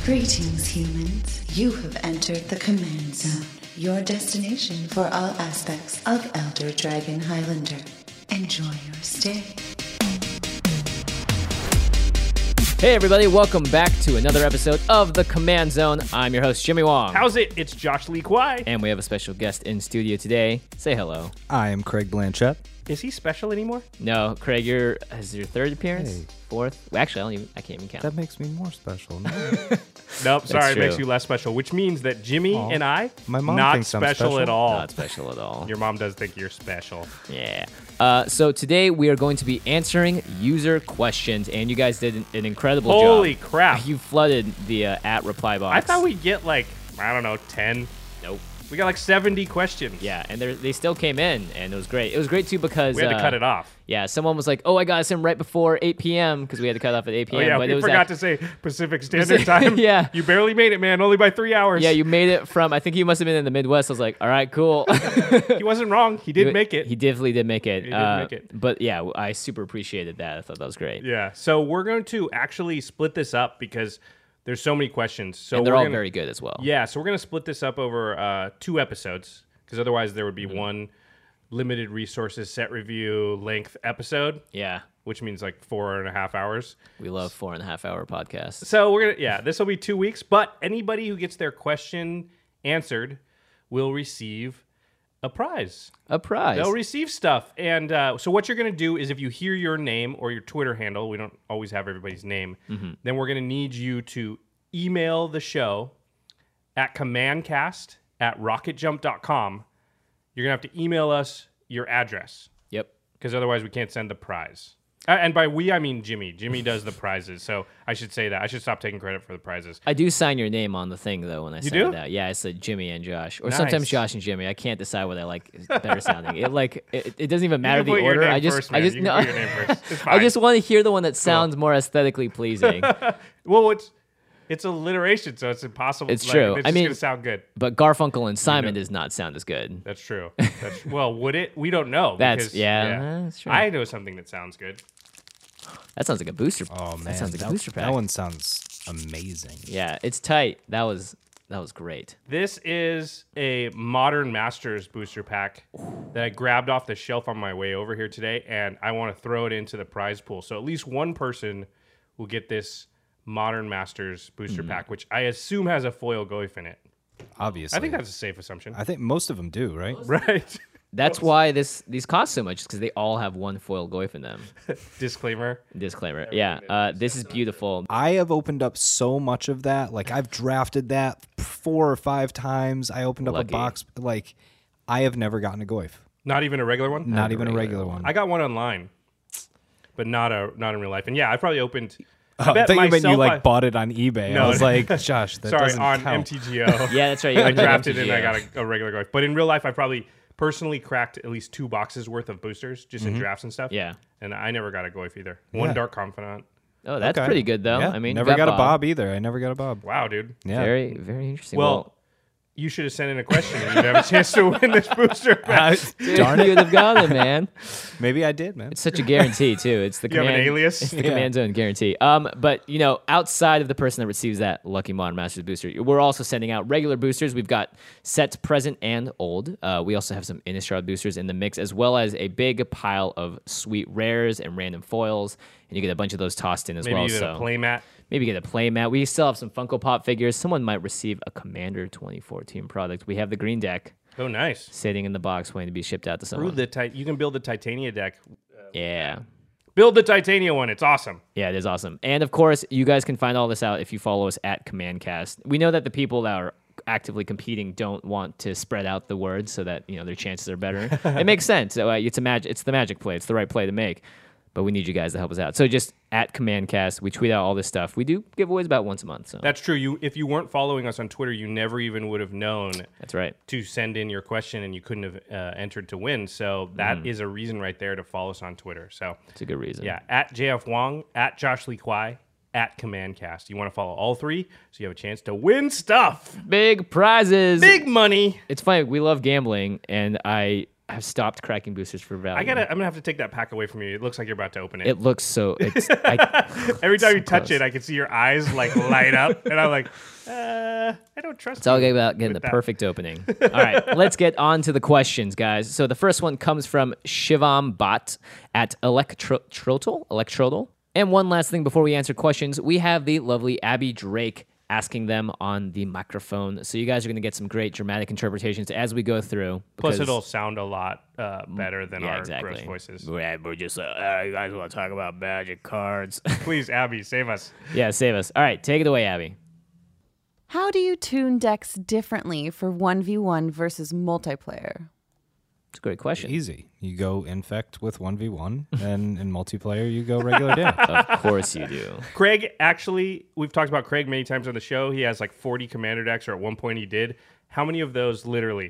Greetings, humans. You have entered the Command Zone, your destination for all aspects of Elder Dragon Highlander. Enjoy your stay. Hey everybody, welcome back to another episode of The Command Zone. I'm your host, Jimmy Wong. How's it? It's Josh Lee Kwai. And we have a special guest in studio today. Say hello. I am Craig Blanchett. Is he special anymore? No, Craig, is your third appearance? Hey. Fourth? Well, actually, I can't even count. That makes me more special. No? Nope, sorry, it true. makes you less special, which means that Jimmy and I, My mom not thinks I'm special at special. all. Not special at all. Your mom does think you're special. Yeah. So today we are going to be answering user questions, and you guys did an incredible job. Holy crap. You flooded the at reply box. I thought we'd get like, I don't know, 10. Nope. We got like 70 questions. Yeah, and they still came in, and it was great. It was great, too, because... We had to cut it off. Yeah, someone was like, oh, I got some right before 8 p.m., because we had to cut off at 8 p.m. Oh, yeah, but we it was forgot to say Pacific Standard Time. Yeah. You barely made it, man. Only by 3 hours. Yeah, you made it from, I think you must have been in the Midwest. I was like, all right, cool. He wasn't wrong. He did make it. He definitely did make it. He did make it. But yeah, I super appreciated that. I thought that was great. Yeah, so we're going to actually split this up because there's so many questions. So And they're we're all gonna- very good as well. Yeah, so we're going to split this up over 2 episodes because otherwise there would be Mm-hmm. one limited resources set review length episode, Yeah. which means like 4.5 hours. We love 4.5 hour podcasts. So we're going to, this will be 2 weeks, but anybody who gets their question answered will receive a prize. A prize. They'll receive stuff. And so what you're going to do is if you hear your name or your Twitter handle, we don't always have everybody's name, then we're going to need you to email the show at commandcast@rocketjump.com. You're going to have to email us your address Yep. because otherwise we can't send the prize. And by we, I mean Jimmy. Jimmy does the prizes. So I should say that. I should stop taking credit for the prizes. I do sign your name on the thing, though, when I send do? it out. Yeah, I said Jimmy and Josh. Or Nice. sometimes Josh and Jimmy. I can't decide what I like better sounding. It doesn't even matter You can the put your order. name I just first, man. You can put your name first. It's I fine. just want to hear the one that sounds more aesthetically pleasing. Well, it's alliteration, so it's impossible. It's like, true. It's I just mean- going to sound good. But Garfunkel and Simon does not sound as good. That's true. Well, would it? We don't know. That's- because, yeah, that's true. I know something that sounds good. That sounds like a booster. Oh man, that sounds like a booster pack. That one sounds amazing. Yeah, it's tight. That was great. This is a Modern Masters booster pack that I grabbed off the shelf on my way over here today, and I want to throw it into the prize pool. So at least one person will get this Modern Masters booster pack, which I assume has a foil Goif in it. Obviously, I think that's a safe assumption. I think most of them do, right? Right. That's why these cost so much, because they all have one foil Goif in them. Disclaimer. Disclaimer. Yeah, this is beautiful. I have opened up so much of that. Like I've drafted that 4 or 5 times. I opened up Lucky. a box. Like I have never gotten a Goif. Not even a regular one? Not even a regular one. I got one online, but not in real life. And yeah, I probably opened. I bet thought you meant you myself like bought it on eBay. No. I was like, Josh, that Sorry, doesn't on count. MTGO. Yeah, that's right. You I opened it on drafted it and I MTGO. got a regular Goif. But in real life, I probably personally cracked at least 2 boxes worth of boosters just in drafts and stuff. Yeah. And I never got a Goif either. One Yeah. Dark Confidant. Oh, that's Okay. pretty good though. Yeah, I mean, never you got a Bob either. I never got a Bob. Wow, dude. Yeah. Very, very interesting. Well, you should have sent in a question and you'd have a chance to win this booster pack. Darn you it. would have gotten it, man. Maybe I did, man. It's such a guarantee too. It's the You have command. an alias? It's the Yeah. command zone guarantee. But outside of the person that receives that lucky Modern Masters booster, we're also sending out regular boosters. We've got sets present and old. We also have some Innistrad boosters in the mix, as well as a big pile of sweet rares and random foils. And you get a bunch of those tossed in as Maybe well. even So a playmat. maybe get a play mat. We still have some Funko Pop figures. Someone might receive a Commander 2014 product. We have the green deck Oh, nice. sitting in the box waiting to be shipped out to someone. You can build the Titania deck. Yeah. Build the Titania one. It's awesome. Yeah, it is awesome. And of course, you guys can find all this out if you follow us at CommandCast. We know that the people that are actively competing don't want to spread out the word so that their chances are better. It makes sense. So, it's the magic play. It's the right play to make. But we need you guys to help us out. So just at CommandCast, we tweet out all this stuff. We do giveaways about once a month. So That's true. If you weren't following us on Twitter, you never even would have known that's right. to send in your question and you couldn't have entered to win. So that is a reason right there to follow us on Twitter. So It's a good reason. yeah, at JF Wong, at Josh Lee Kwai, at CommandCast. You want to follow all 3 so you have a chance to win stuff. Big prizes. Big money. It's funny. We love gambling, and I I've stopped cracking boosters for value. I'm gonna have to take that pack away from you. It looks like you're about to open it. It looks so. It's Every time so you touch close. it, I can see your eyes like light up, and I'm like, I don't trust. It's all you about getting the with that. perfect opening. All right, let's get on to the questions, guys. So the first one comes from Shivam Bot at Electrodal. And one last thing before we answer questions, we have the lovely Abby Drake asking them on the microphone. So you guys are going to get some great dramatic interpretations as we go through. Plus, because- it'll sound a lot better than our gross voices. We're just, you guys want to talk about magic cards. Please, Abby, save us. Yeah, save us. All right, take it away, Abby. How do you tune decks differently for 1v1 versus multiplayer? It's a great question. Easy. You go infect with 1v1, and in multiplayer, you go regular damage. Of course you do. Craig, actually, we've talked about Craig many times on the show. He has like 40 commander decks, or at one point he did. How many of those, literally,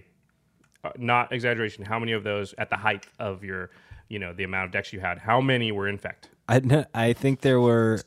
not exaggeration, how many of those at the height of your, the amount of decks you had, how many were infect? I think there were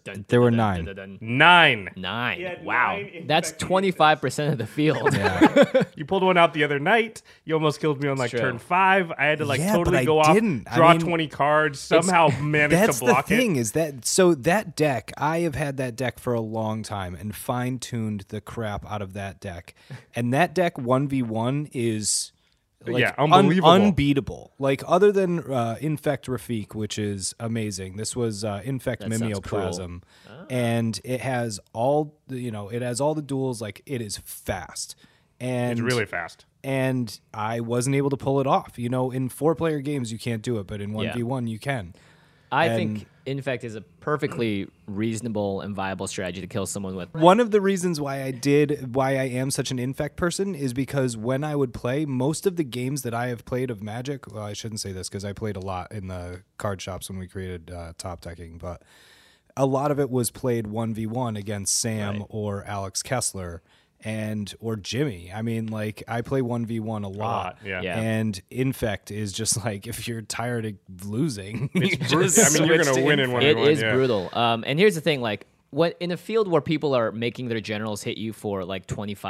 9. 9. 9. had Wow. 9 That's infected 25% of the field. You pulled one out the other night. You almost killed me on like true. turn 5. I had to Yeah, totally but I go off, didn't. I draw mean, 20 cards, somehow manage That's to block the thing it. is that so that deck, I have had that deck for a long time and fine-tuned the crap out of that deck. And that deck 1v1 is Yeah, unbelievable. unbeatable. Like other than Infect Rafik, which is amazing. This was Infect That sounds Mimeoplasm. And it has all the duels, like it is fast. And It's really fast. and I wasn't able to pull it off. In 4-player games you can't do it, but in 1v1 you can. I And- think Infect is a perfectly reasonable and viable strategy to kill someone with. One of the reasons why I am such an Infect person is because when I would play, most of the games that I have played of Magic, well, I shouldn't say this because I played a lot in the card shops when we created Top Decking, but a lot of it was played 1v1 against Sam Right. or Alex Kessler or Jimmy. I mean, like I play 1v1 a lot. Yeah. Yeah. And Infect is just like, if you're tired of losing, It's you brutal. just I mean, you're switch going to win in Infect. 1v1. It is yeah. brutal. And here's the thing, like, what in a field where people are making their generals hit you for like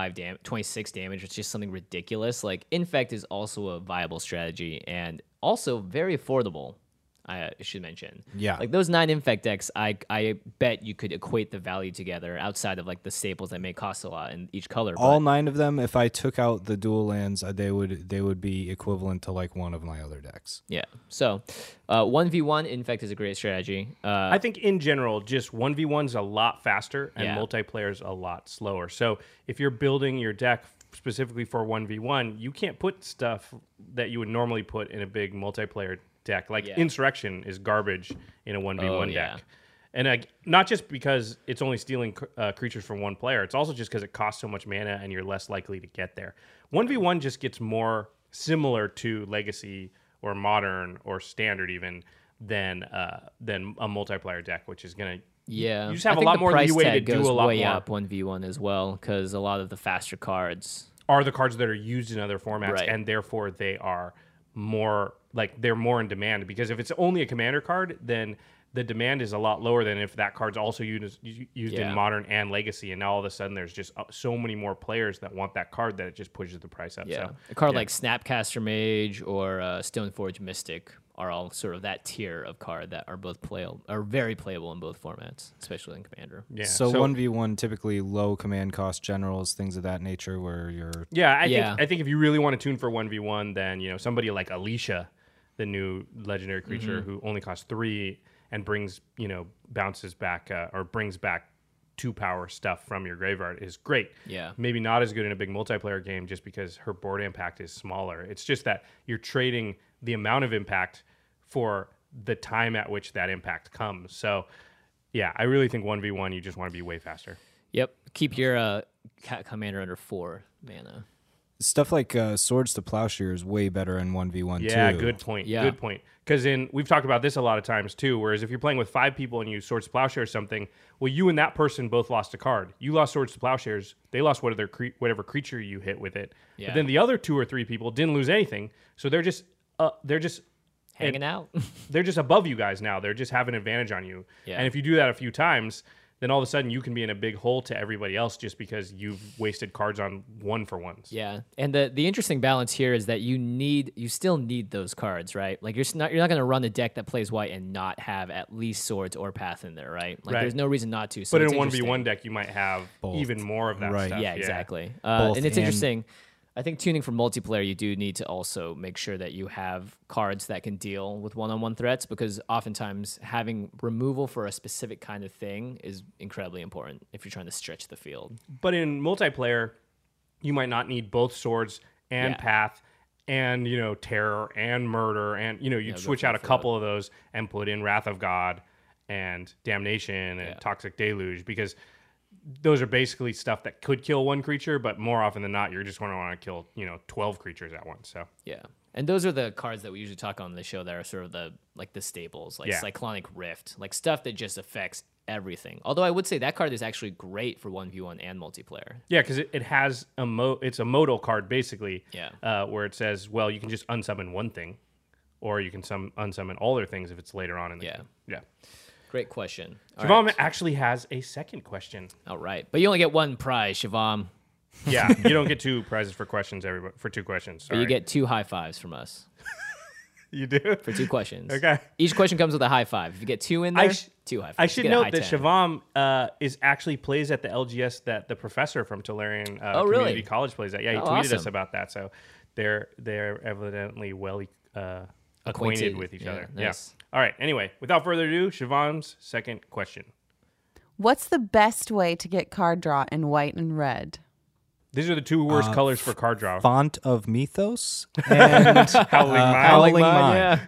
26 damage, it's just something ridiculous. Like, Infect is also a viable strategy and also very affordable. I should mention. Yeah. Like those 9 Infect decks, I bet you could equate the value together outside of like the staples that may cost a lot in each color. All but 9 of them, if I took out the dual lands, they would be equivalent to like one of my other decks. yeah. So 1v1 Infect is a great strategy. I think in general, just 1v1's a lot faster and Yeah. multiplayer's a lot slower. So if you're building your deck specifically for 1v1, you can't put stuff that you would normally put in a big multiplayer deck. Like Yeah. Insurrection is garbage in a 1v1 Oh, yeah. deck. And not just because it's only stealing creatures from one player, it's also just because it costs so much mana and you're less likely to get there. 1v1 just gets more similar to Legacy or Modern or Standard even than a multiplayer deck, which is going to Yeah, you just have I a think lot the more price leeway to tag do goes a lot way more. up 1v1 as well because a lot of the faster cards. are the cards that are used in other formats, Right. and therefore they are more they're more in demand. Because if it's only a commander card, then the demand is a lot lower than if that card's also used Yeah. in Modern and Legacy, and now all of a sudden there's just so many more players that want that card that it just pushes the price up. Yeah, So, a card yeah. like Snapcaster Mage or Stoneforge Mystic are all sort of that tier of card that are both very playable in both formats, especially in Commander. Yeah. So 1v1 typically low command cost generals, things of that nature, where you're Yeah, Yeah. I think if you really want to tune for 1v1, then somebody like Alicia, the new legendary creature Mm-hmm. who only costs 3 and brings bounces back or brings back 2 power stuff from your graveyard is great. Yeah. Maybe not as good in a big multiplayer game just because her board impact is smaller. It's just that you're trading the amount of impact for the time at which that impact comes. So yeah, I really think 1v1 you just want to be way faster. Yep, keep your Commander under 4 mana. stuff like Swords to Plowshare is way better in 1v1 Yeah, too. good point. Yeah. Good point. Because we've talked about this a lot of times too. Whereas if you're playing with 5 people and you Swords to Plowshare something, well, you and that person both lost a card. You lost Swords to Plowshares. They lost whatever creature you hit with it. Yeah. But then the other 2 or 3 people didn't lose anything. So they're just Hanging out. they're just above you guys now. They're just have an advantage on you. Yeah. And if you do that a few times, then all of a sudden you can be in a big hole to everybody else just because you've wasted cards on 1-for-1s. Yeah, and the interesting balance here is that you still need those cards, right? Like you're not going to run a deck that plays white and not have at least swords or path in there, right? Like there's no reason not to. So But it's in a interesting. 1v1 deck, you might have even more of that Right. stuff. Yeah, exactly. Both And it's and- interesting. I think tuning for multiplayer, you do need to also make sure that you have cards that can deal with one-on-one threats, because oftentimes having removal for a specific kind of thing is incredibly important if you're trying to stretch the field. But in multiplayer, you might not need both swords and Yeah. path and, terror and murder. And, you'd go switch full out a throat. couple of those and put in Wrath of God and Damnation and Toxic Deluge, because those are basically stuff that could kill one creature, but more often than not, you're just going to want to kill, 12 creatures at once. So Yeah. And those are the cards that we usually talk on the show that are sort of the staples, like Yeah. Cyclonic Rift, like stuff that just affects everything. Although I would say that card is actually great for 1v1 and multiplayer. yeah, because it has it's a modal card basically. Yeah. Where it says, well, you can just unsummon one thing, or you can unsummon all their things if it's later on in the game. Yeah. Great question. All Shivam right. actually has a second question. All right. But you only get one prize, Shivam. Yeah, you don't get 2 prizes for questions, everybody, for 2 questions. But you get 2 high fives from us You do? for 2 questions. Okay. Each question comes with a high five. If you get 2 in there, 2 high fives. I You should get a note high that 10. Shivam is actually plays at the LGS that the professor from Tolarian really? Community College plays at. Yeah, he Oh, tweeted us awesome. about that. So they're evidently well acquainted with each Yeah, other. nice. Yeah. All right. Anyway, without further ado, Shivam's second question. What's the best way to get card draw in white and red? These are the 2 worst colors for card draw. Font of Mythos and Howling Mine. Howling Mine.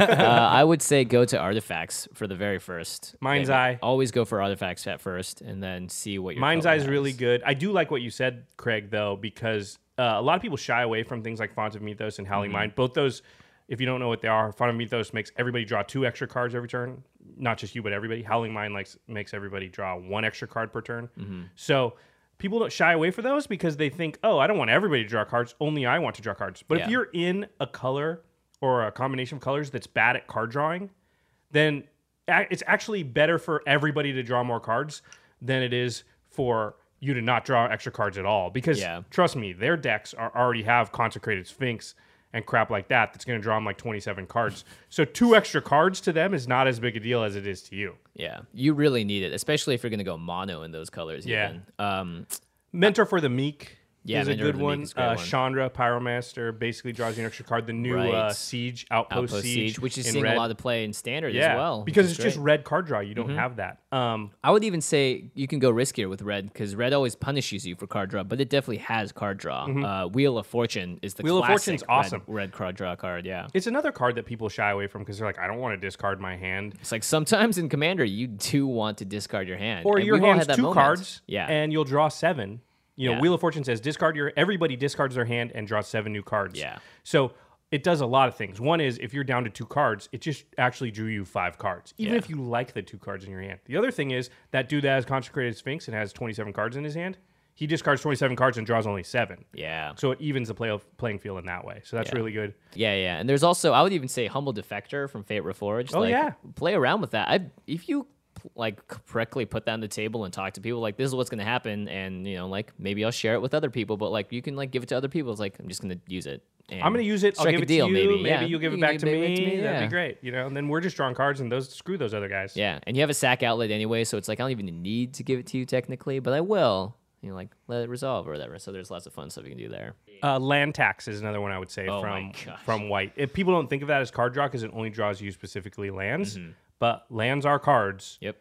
I would say go to artifacts for the very first. Mind's Maybe. Eye. Always go for artifacts at first, and then see what your Mind's color Eye is has. really good. I do like what you said, Craig, though, because a lot of people shy away from things like Font of Mythos and Howling Mine. Both those, if you don't know what they are, Font of Mythos makes everybody draw 2 extra cards every turn. Not just you, but everybody. Howling Mine makes everybody draw 1 extra card per turn. So people don't shy away for those because they think, oh, I don't want everybody to draw cards. Only I want to draw cards. But Yeah. if you're in a color or a combination of colors that's bad at card drawing, then it's actually better for everybody to draw more cards than it is for you to not draw extra cards at all. Because trust me, their decks already have Consecrated Sphinx and crap like that that's going to draw them like 27 cards. So 2 extra cards to them is not as big a deal as it is to you. Yeah, you really need it, especially if you're going to go mono in those colors. Yeah. Even. Mentor for the Meek Yeah, is a Mentor good for the Meek one. is a great one. Chandra, Pyromaster, basically draws you an extra card. The new Right. Siege, Outpost Siege, which is in seeing red. a lot of play in standard Yeah, as well. because which it's is just great. red card draw. You don't have that. I would even say you can go riskier with red because red always punishes you for card draw, but it definitely has card draw. Wheel of Fortune is the Wheel of classic Fortune's awesome. red card draw card. Yeah, It's another card that people shy away from because they're like, I don't want to discard my hand. it's like sometimes in Commander you do want to discard your hand, Or and your we've all hand's had that 2 moment. cards, Yeah, and you'll draw 7. Yeah. Wheel of Fortune says everybody discards their hand and draws 7 new cards. Yeah. So it does a lot of things. One is if you're down to 2 cards, it just actually drew you 5 cards, even Yeah. if you like the 2 cards in your hand. The other thing is that dude that has Consecrated Sphinx and has 27 cards in his hand, he discards 27 cards and draws only 7. yeah. So it evens the playing field in that way. So that's Yeah. really good. Yeah. And there's also, I would even say, Humble Defector from Fate Reforged. Oh, yeah. Play around with that. If you correctly put that on the table and talk to people, like this is what's going to happen, and maybe I'll share it with other people, but you can give it to other people. It's like I'm just going to use it. And I'm going to use it. I'll strike give a it deal, to you. maybe. Yeah. You'll give it You back can to give it me. That'd yeah. be great. And then we're just drawing cards, and screw those other guys. Yeah, and you have a sack outlet anyway, so it's like I don't even need to give it to you technically, but I will. Let it resolve or whatever. So there's lots of fun stuff you can do there. Land tax is another one I would say Oh my gosh. from white. If people don't think of that as card draw because it only draws you specifically lands, but lands are cards. Yep.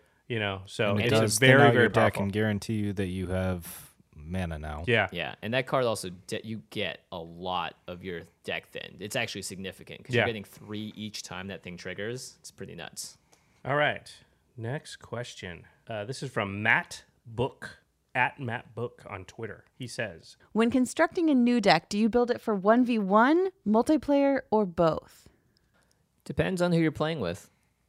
So It it's does a thin very out very your deck powerful. and guarantee you that you have mana now. Yeah. Yeah, and that card also you get a lot of your deck thinned. It's actually significant because Yeah. you're getting 3 each time that thing triggers. It's pretty nuts. All right. Next question. This is from Matt Book at Matt Book on Twitter. He says, When constructing a new deck, do you build it for 1v1, multiplayer, or both? Depends on who you're playing with.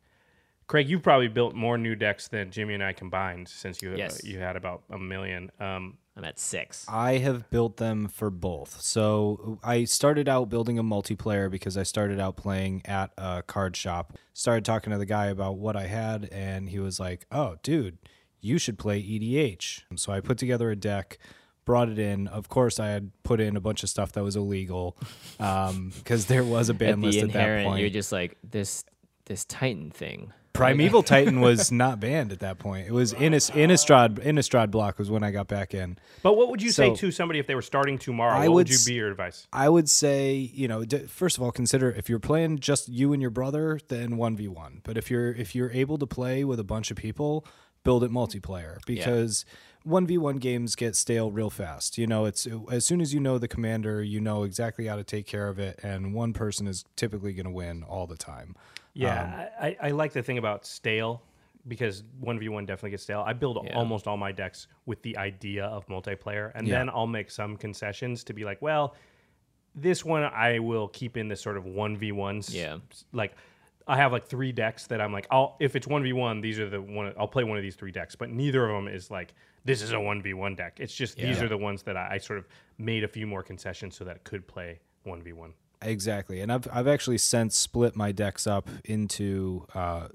Craig, you've probably built more new decks than Jimmy and I combined since you Yes. you had about 1 million. I'm at 6. I have built them for both. So I started out building a multiplayer because I started out playing at a card shop. Started talking to the guy about what I had, and he was like, "Oh, dude, you should play EDH. So I put together a deck, brought it in. Of course, I had put in a bunch of stuff that was illegal because there was a ban list at that point. You're just like this Titan thing. Primeval Titan was not banned at that point. It was Innistrad block was when I got back in. But what would you say So- to somebody if they were starting tomorrow? I What would would you s- be your advice? I would say, first of all, consider if you're playing just you and your brother, then 1v1. But if you're able to play with a bunch of people, build it multiplayer because 1v1 games get stale real fast. It's as soon as you know the commander, you know exactly how to take care of it, and one person is typically going to win all the time. Yeah, I like the thing about stale because 1v1 definitely gets stale. I build almost all my decks with the idea of multiplayer, and then I'll make some concessions to be like, well, this one I will keep in this sort of 1v1s. Yeah. Like I have like 3 decks that I'm like, if it's 1v1, these are the one I'll play one of these 3 decks, but neither of them is like this is a 1v1 deck. It's just these are the ones that I sort of made a few more concessions so that it could play 1v1. Exactly, and I've actually since split my decks up into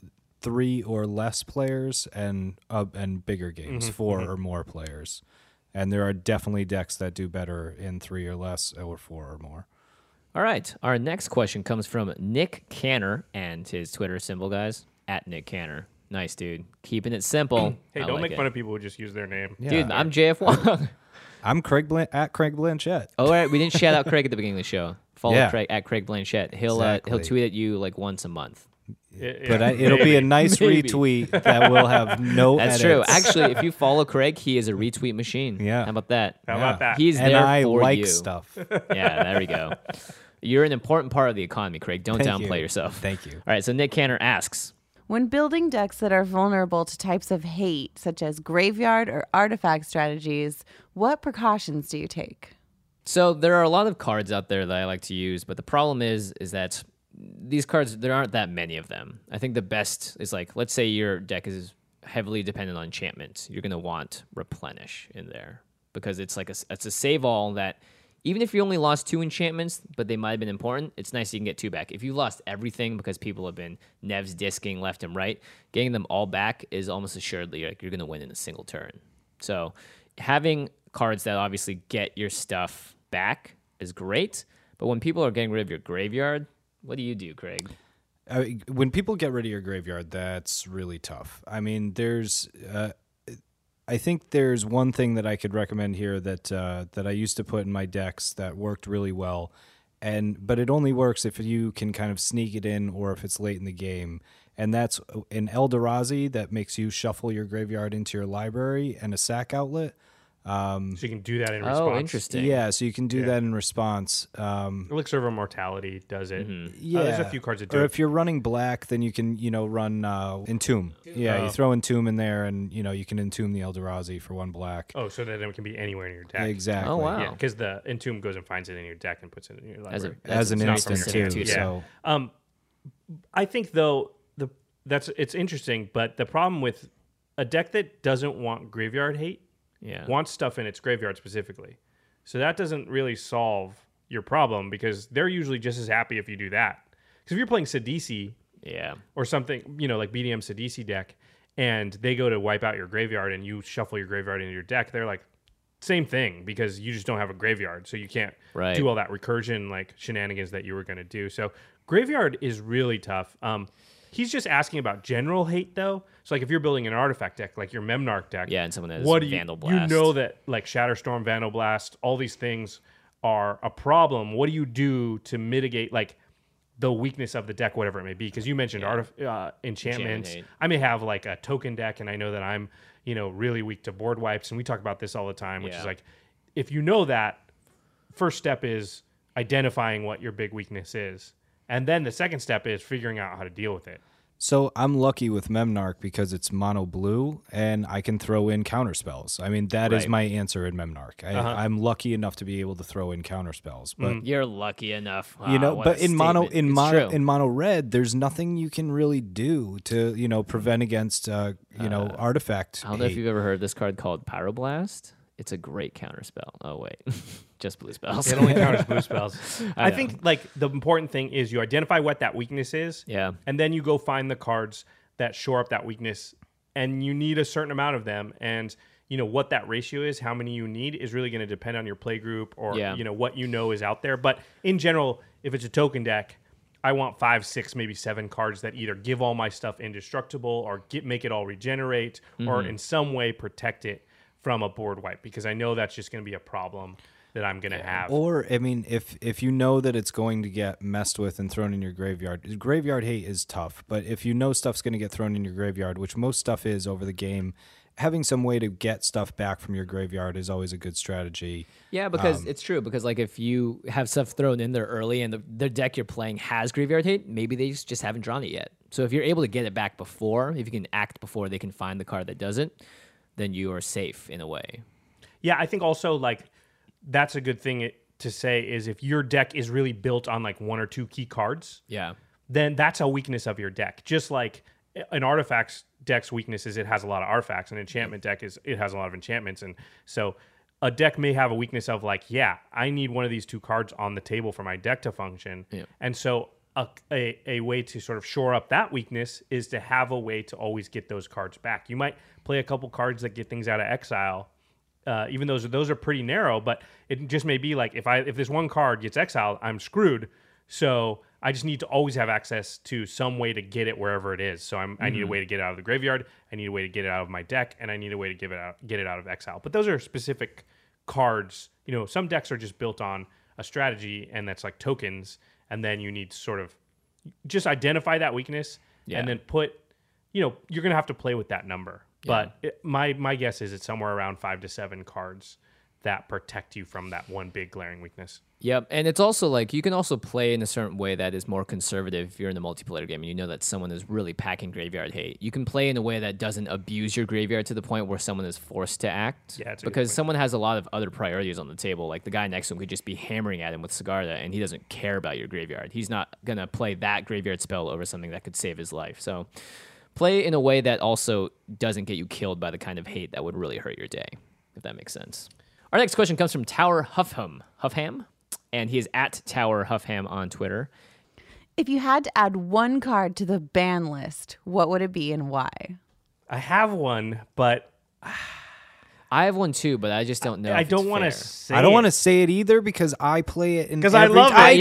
3 or less players and bigger games, 4 or more players, and there are definitely decks that do better in 3 or less or 4 or more. All right. Our next question comes from Nick Canner and his Twitter symbol, guys, at Nick Canner. Nice, dude. Keeping it simple. Hey, I don't like make fun of people who just use their name. Dude, I'm JF Wong. I'm Craig at Craig Blanchett. Oh, all right. We didn't shout out Craig at the beginning of the show. Follow Craig at Craig Blanchett. He'll Exactly. tweet at you like once a month. But it'll be a nice Maybe. retweet that will have no That's edits. true. Actually, if you follow Craig, he is a retweet machine. Yeah. How about that? How about that? He's And there I for like you. stuff. Yeah, there we go. You're an important part of the economy, Craig. Don't Thank downplay you. yourself. Thank you. All right. So Nick Canner asks, When building decks that are vulnerable to types of hate, such as graveyard or artifact strategies, what precautions do you take? so there are a lot of cards out there that I like to use, but the problem is that these cards, there aren't that many of them. I think the best is like, let's say your deck is heavily dependent on enchantments. You're going to want Replenish in there because it's like it's a save all that even if you only lost 2 enchantments, but they might have been important, it's nice you can get 2 back. If you lost everything because people have been Nevs disking left and right, getting them all back is almost assuredly like you're going to win in a single turn. So having cards that obviously get your stuff back is great, but when people are getting rid of your graveyard, what do you do, Craig? When people get rid of your graveyard, that's really tough. I mean, I think there's one thing that I could recommend here that I used to put in my decks that worked really well, but it only works if you can kind of sneak it in or if it's late in the game. And that's an Eldrazi that makes you shuffle your graveyard into your library and a sack outlet. So you can do that in response. Oh, interesting. Yeah, so you can do that in response. Elixir of Immortality does it. Yeah, there's a few cards that do or it. if you're running black, then you can run Entomb. Yeah, you throw Entomb in there, and you can Entomb the Eldrazi for 1 black. Oh, so that it can be anywhere in your deck. Exactly. Oh, wow. Yeah, because the Entomb goes and finds it in your deck and puts it in your library. As an It's not instant from your too. hand. So I think though it's interesting, but the problem with a deck that doesn't want graveyard hate wants stuff in its graveyard specifically. So that doesn't really solve your problem because they're usually just as happy if you do that. Because if you're playing Sidisi or something, like BDM Sidisi deck, and they go to wipe out your graveyard and you shuffle your graveyard into your deck, they're like, same thing because you just don't have a graveyard. So you can't do all that recursion like shenanigans that you were going to do. So graveyard is really tough. He's just asking about general hate though. So like if you're building an artifact deck, like your Memnarch deck, Yeah, and someone that has what do Vandal you Blast. know that like Shatterstorm, Vandal Blast, all these things are a problem. What do you do to mitigate like the weakness of the deck, whatever it may be? Because you mentioned enchantments. hate. I may have like a token deck, and I know that I'm really weak to board wipes, and we talk about this all the time, which is like if you know that, first step is identifying what your big weakness is. And then the second step is figuring out how to deal with it. So I'm lucky with Memnarch because it's mono blue and I can throw in counterspells. I mean, that is Right. my answer in Memnarch. I'm lucky enough to be able to throw in counterspells. But You're lucky enough. What but a in mono statement. It's true. in mono red, there's nothing you can really do to prevent against artifact. I don't know if hate. you've ever heard this card called Pyroblast. It's a great counterspell. Oh wait, just blue spells. It only counters blue spells. I think like the important thing is you identify what that weakness is. Yeah. And then you go find the cards that shore up that weakness and you need a certain amount of them, and what that ratio is, how many you need, is really going to depend on your play group or what is out there. But in general, if it's a token deck, I want 5, 6, maybe 7 cards that either give all my stuff indestructible or make it all regenerate or in some way protect it from a board wipe, because I know that's just going to be a problem that I'm going to have. Or, I mean, if you know that it's going to get messed with and thrown in your graveyard, graveyard hate is tough. But if you know stuff's going to get thrown in your graveyard, which most stuff is over the game, having some way to get stuff back from your graveyard is always a good strategy. Yeah, because it's true. Because like if you have stuff thrown in there early and the deck you're playing has graveyard hate, maybe they just haven't drawn it yet. So if you're able to get it back before, if you can act before they can find the card that doesn't, then you are safe in a way. Yeah, I think also like that's a good thing to say is if your deck is really built on like 1 or 2 key cards, then that's a weakness of your deck. Just like an artifacts deck's weakness is it has a lot of artifacts. An enchantment deck it has a lot of enchantments, and so a deck may have a weakness of like, I need one of these 2 cards on the table for my deck to function, and so a way to sort of shore up that weakness is to have a way to always get those cards back. You might play a couple cards that get things out of exile, even those are pretty narrow, but it just may be like if this one card gets exiled, I'm screwed. So I just need to always have access to some way to get it wherever it is. So I need a way to get it out of the graveyard. I need a way to get it out of my deck, and I need a way to get it out of exile. But those are specific cards. Some decks are just built on a strategy, and that's like tokens. And then you need to sort of just identify that weakness, and then put. You're going to have to play with that number. But my guess is it's somewhere around 5 to 7 cards that protect you from that one big glaring weakness. Yep, and it's also like you can also play in a certain way that is more conservative if you're in a multiplayer game and you know that someone is really packing graveyard hate. You can play in a way that doesn't abuse your graveyard to the point where someone is forced to act. Yeah, because someone has a lot of other priorities on the table. Like the guy next to him could just be hammering at him with Sigarda, and he doesn't care about your graveyard. He's not going to play that graveyard spell over something that could save his life. So play in a way that also doesn't get you killed by the kind of hate that would really hurt your day, if that makes sense. Our next question comes from Tower Huffham, and he is at Tower Huffham on Twitter. If you had to add one card to the ban list, what would it be and why? I have one, but I have one too, but I just don't know. I don't want to say I don't want to say it either because I play it because I love it.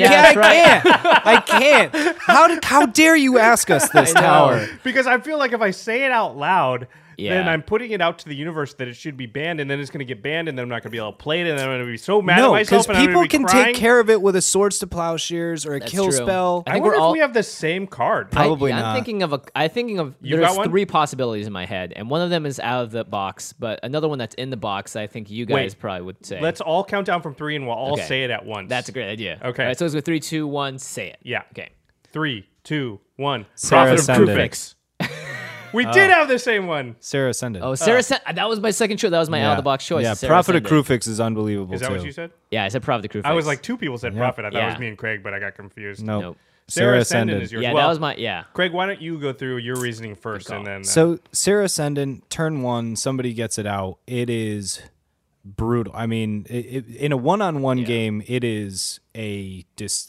I can't. How dare you ask us this, Tower? Because I feel like if I say it out loud, then I'm putting it out to the universe that it should be banned, and then it's going to get banned, and then I'm not going to be able to play it, and then I'm going to be so mad at myself. Because people can take care of it with a Swords to Plowshares or a kill spell. I wonder if we have the same card. Probably not. I'm thinking of. There's 3 possibilities in my head, and one of them is out of the box, but another one that's in the box, I think you guys probably would say. Let's all count down from 3, and we'll all say it at once. That's a great idea. Okay. All right, so let's go 3, 2, 1. Say it. Yeah. Okay. 3, 2, 1. Sarah Prophet of Ascendant. Kruphix. We did have the same one. Sarah Ascendant. Oh, Sarah that was my second choice. That was my out of the box choice. Yeah, Sarah Prophet of Ascendant. Kruphix is unbelievable Is that too. what you said? Yeah, I said Prophet of Kruphix. I was like 2 people said Prophet. I thought it Yeah. was me and Craig, but I got confused. Nope. Sarah Ascendant is yours. Yeah, well, that was my Craig, why don't you go through your reasoning first, and then So Sarah Ascendant, turn 1, somebody gets it out. It is brutal. I mean, in a one-on-one game, it is a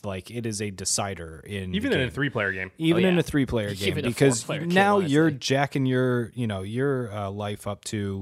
decider in even in a 3-player game. Even in a 3-player game, Even a because 4-player game, now honestly. you're jacking your life up to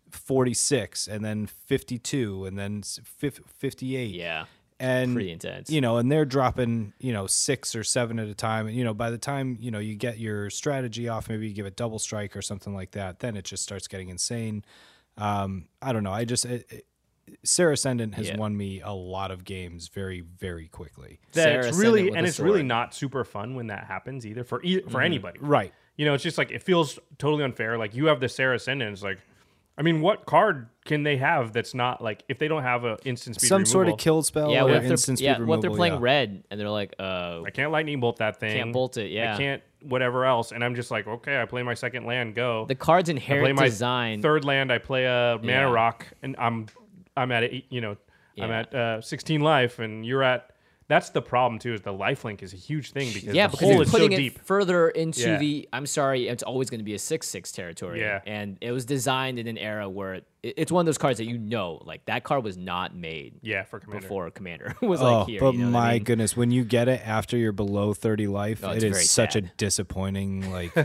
46 and then 52 and then 58. Yeah. And pretty intense. And they're dropping 6 or 7 at a time. And by the time you get your strategy off, maybe you give it double strike or something like that, then it just starts getting insane. I don't know. Sarah Ascendant has won me a lot of games very, very quickly. It's really not super fun when that happens either for anybody. Right. It's just like it feels totally unfair. Like you have the Sarah Ascendant. It's like, I mean, what card can they have that's not like if they don't have an instant speed removal? Sort of kill spell or instant speed removal. What if they're playing red and they're like, I can't lightning bolt that thing. Can't bolt it, yeah. I can't whatever else. And I'm just like, okay, I play my second land, go. The card's inherent design. Third land, I play a mana rock, and I'm at I'm at 16 life, and you're at. That's the problem too. Is the lifelink is a huge thing because the hole is so putting deep. it further into the. I'm sorry, it's always going to be a 6/6 territory. Yeah. And it was designed in an era where it's one of those cards that like that card was not made Yeah, for Commander. before Commander was Oh, like here. but you know what my I mean? goodness, when you get it after you're below 30 life, Oh, it it's very is such a sad. disappointing, like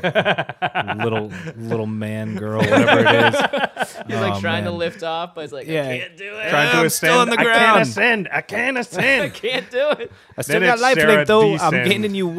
little man, girl, whatever it is. He's like trying to man. lift off, but it's like Yeah. I can't do it. Trying to I'm ascend. still on the I can't ground. ascend. I can't I ascend. can't do it. I still Then got it's life Sarah link though. I'm descend. gaining you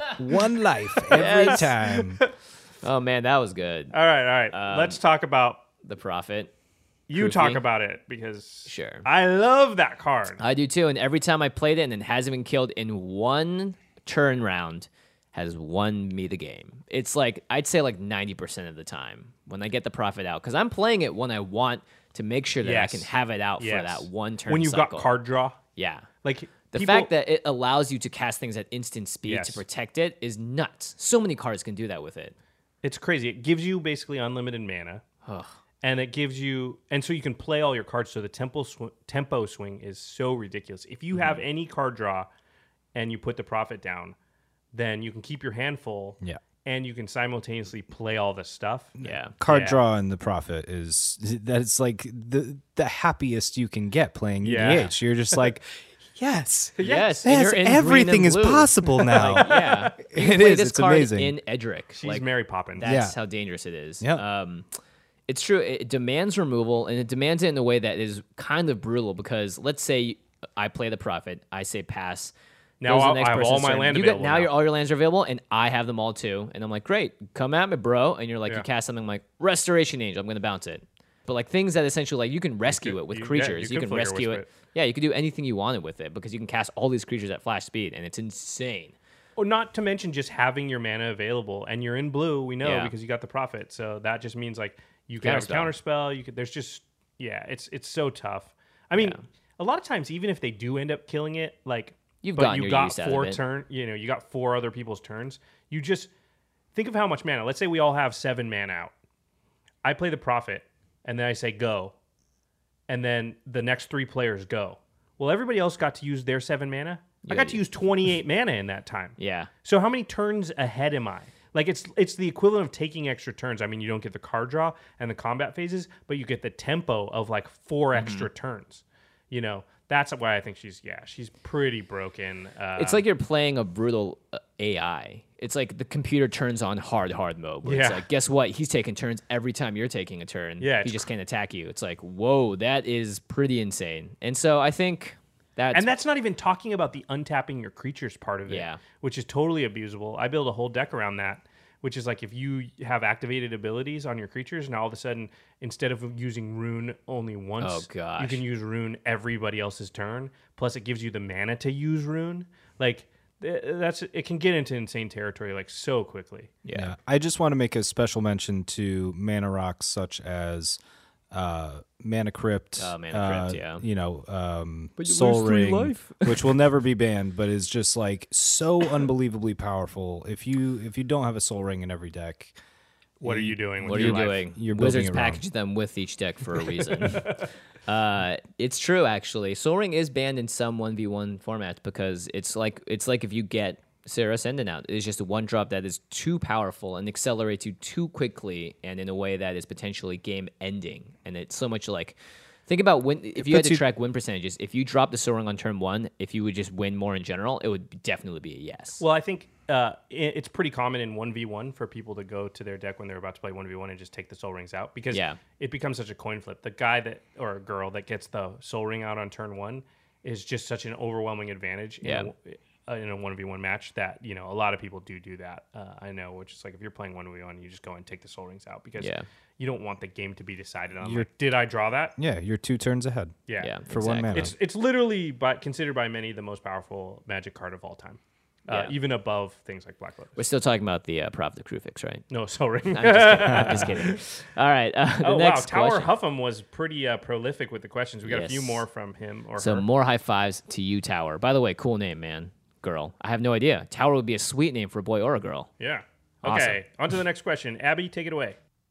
one life every Yes. time. Oh man, that was good. All right. Let's talk about The Prophet. you. Kufi. Talk about it because Sure. I love that card. I do too, and every time I played it and it hasn't been killed in one turn round, has won me the game. It's like I'd say like 90% of the time when I get the Prophet out, because I'm playing it when I want to make sure that Yes. I can have it out for Yes. that one turn. when you've cycle. got card draw, Yeah. like The people- fact that it allows you to cast things at instant speed Yes. to protect it is nuts. So many cards can do that with it. it's crazy. It gives you basically unlimited mana. And it gives you, and so you can play all your cards. So the tempo swing is so ridiculous. If you have any card draw and you put the Prophet down, then you can keep your hand full. Yeah. And you can simultaneously play all the stuff. Yeah. Card Yeah. draw in the Prophet is that's like the happiest you can get playing Yeah. EDH. You're just like, yes, Yes. and yes, you're in green everything and is blue. possible now. Yeah. You can It play is, this it's card amazing. in Edric. She's Like, Mary Poppins. That's Yeah. how dangerous it is. Yeah. It's true. It demands removal, and it demands it in a way that is kind of brutal because let's say I play the Prophet, I say pass. Now goes to the I next have all person's my turn. land You get, available now now. all your lands are available, and I have them all too. And I'm like, great, come at me, bro. And you're like, Yeah. you cast something like Restoration Angel, I'm going to bounce it. But like things that essentially like you can rescue it with you- yeah, creatures. you You can can Flicker rescue Wisp it. it. Yeah, you can do anything you wanted with it because you can cast all these creatures at flash speed, and it's insane. Or not to mention just having your mana available, and you're in blue. We know Yeah. because you got the Prophet. So that just means like you can have a counterspell. You could. There's just it's so tough. I mean, a lot of times even if they do end up killing it, like You've but gotten you your got use out of four it. turn. You got 4 other people's turns. You just think of how much mana. Let's say we all have 7 mana out. I play the Prophet, and then I say go, and then the next 3 players go. Well, everybody else got to use their 7 mana. I got to use 28 mana in that time. Yeah. So how many turns ahead am I? Like it's the equivalent of taking extra turns. I mean, you don't get the card draw and the combat phases, but you get the tempo of like 4 extra turns. You know, that's why I think she's pretty broken. It's like you're playing a brutal AI. It's like the computer turns on hard mode. Where It's Yeah. like, guess what? He's taking turns every time you're taking a turn. Yeah, He it's just can't attack you. It's like, whoa, that is pretty insane. And so I think that's and that's not even talking about the untapping your creatures part of it, Yeah. which is totally abusable. I build a whole deck around that, which is like if you have activated abilities on your creatures, and all of a sudden, instead of using Rune only once, Oh, gosh. you can use Rune everybody else's turn. Plus, it gives you the mana to use Rune. Like it can get into insane territory like so quickly. yeah. I just want to make a special mention to mana rocks such as Mana Crypt, Mana Crypt, yeah. But Soul Ring, which will never be banned, but is just like so unbelievably powerful. If you don't have a Soul Ring in every deck, What are you doing? With What are your you life? doing? You're building Wizards it wrong. package them with each deck for a reason. It's true, actually. Soul Ring is banned in some 1v1 formats because it's like if you get Sarah Ascendant out. It's just a 1-drop that is too powerful and accelerates you too quickly and in a way that is potentially game ending. And it's so much like, think about if you had puts to you- track win percentages. If you drop the Soul Ring on turn 1, if you would just win more in general, it would definitely be a yes. Well, I think it's pretty common in 1v1 for people to go to their deck when they're about to play 1v1 and just take the Soul Rings out because Yeah. it becomes such a coin flip. The guy or girl that gets the Soul Ring out on turn 1 is just such an overwhelming advantage in a 1v1 match that, a lot of people do that. I know, which is like if you're playing 1v1, you just go and take the Soul Rings out because you don't want the game to be decided on, like, did I draw that? yeah, you're 2 turns ahead. Yeah, for one exactly. mana. It's literally considered by many the most powerful Magic card of all time, even above things like Black Lotus. We're still talking about the Prophet of Krufix, right? No, Soul Ring. I'm just kidding. All right. The Oh, next wow. Tower question. Huffam was pretty prolific with the questions. We got a few Yes. more from him or So her. more high fives to you, Tower. By the way, cool name, man. Girl. I have no idea. Tower would be a sweet name for a boy or a girl. Yeah. Awesome. Okay. On to the next question. Abby, take it away.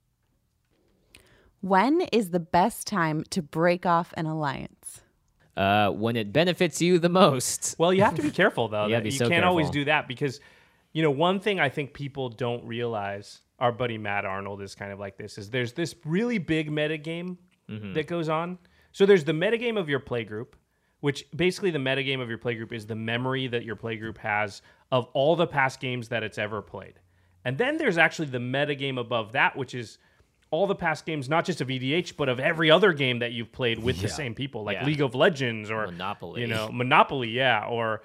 When is the best time to break off an alliance? When it benefits you the most. Well, you have to be careful, though. You gotta that be you so can't always careful. do that because, one thing I think people don't realize, our buddy Matt Arnold is kind of like this, is there's this really big meta game that goes on. So there's the metagame of your playgroup, which basically the metagame of your playgroup is the memory that your playgroup has of all the past games that it's ever played. And then there's actually the metagame above that, which is all the past games, not just of EDH, but of every other game that you've played with the same people, like League of Legends or Monopoly. Monopoly, or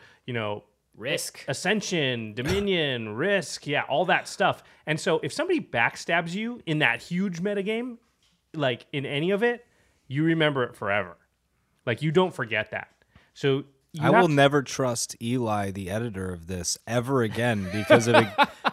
Risk, Ascension, Dominion, Risk, all that stuff. And so if somebody backstabs you in that huge metagame, like in any of it, you remember it forever. Like you don't forget that. So I will never trust Eli, the editor of this, ever again because of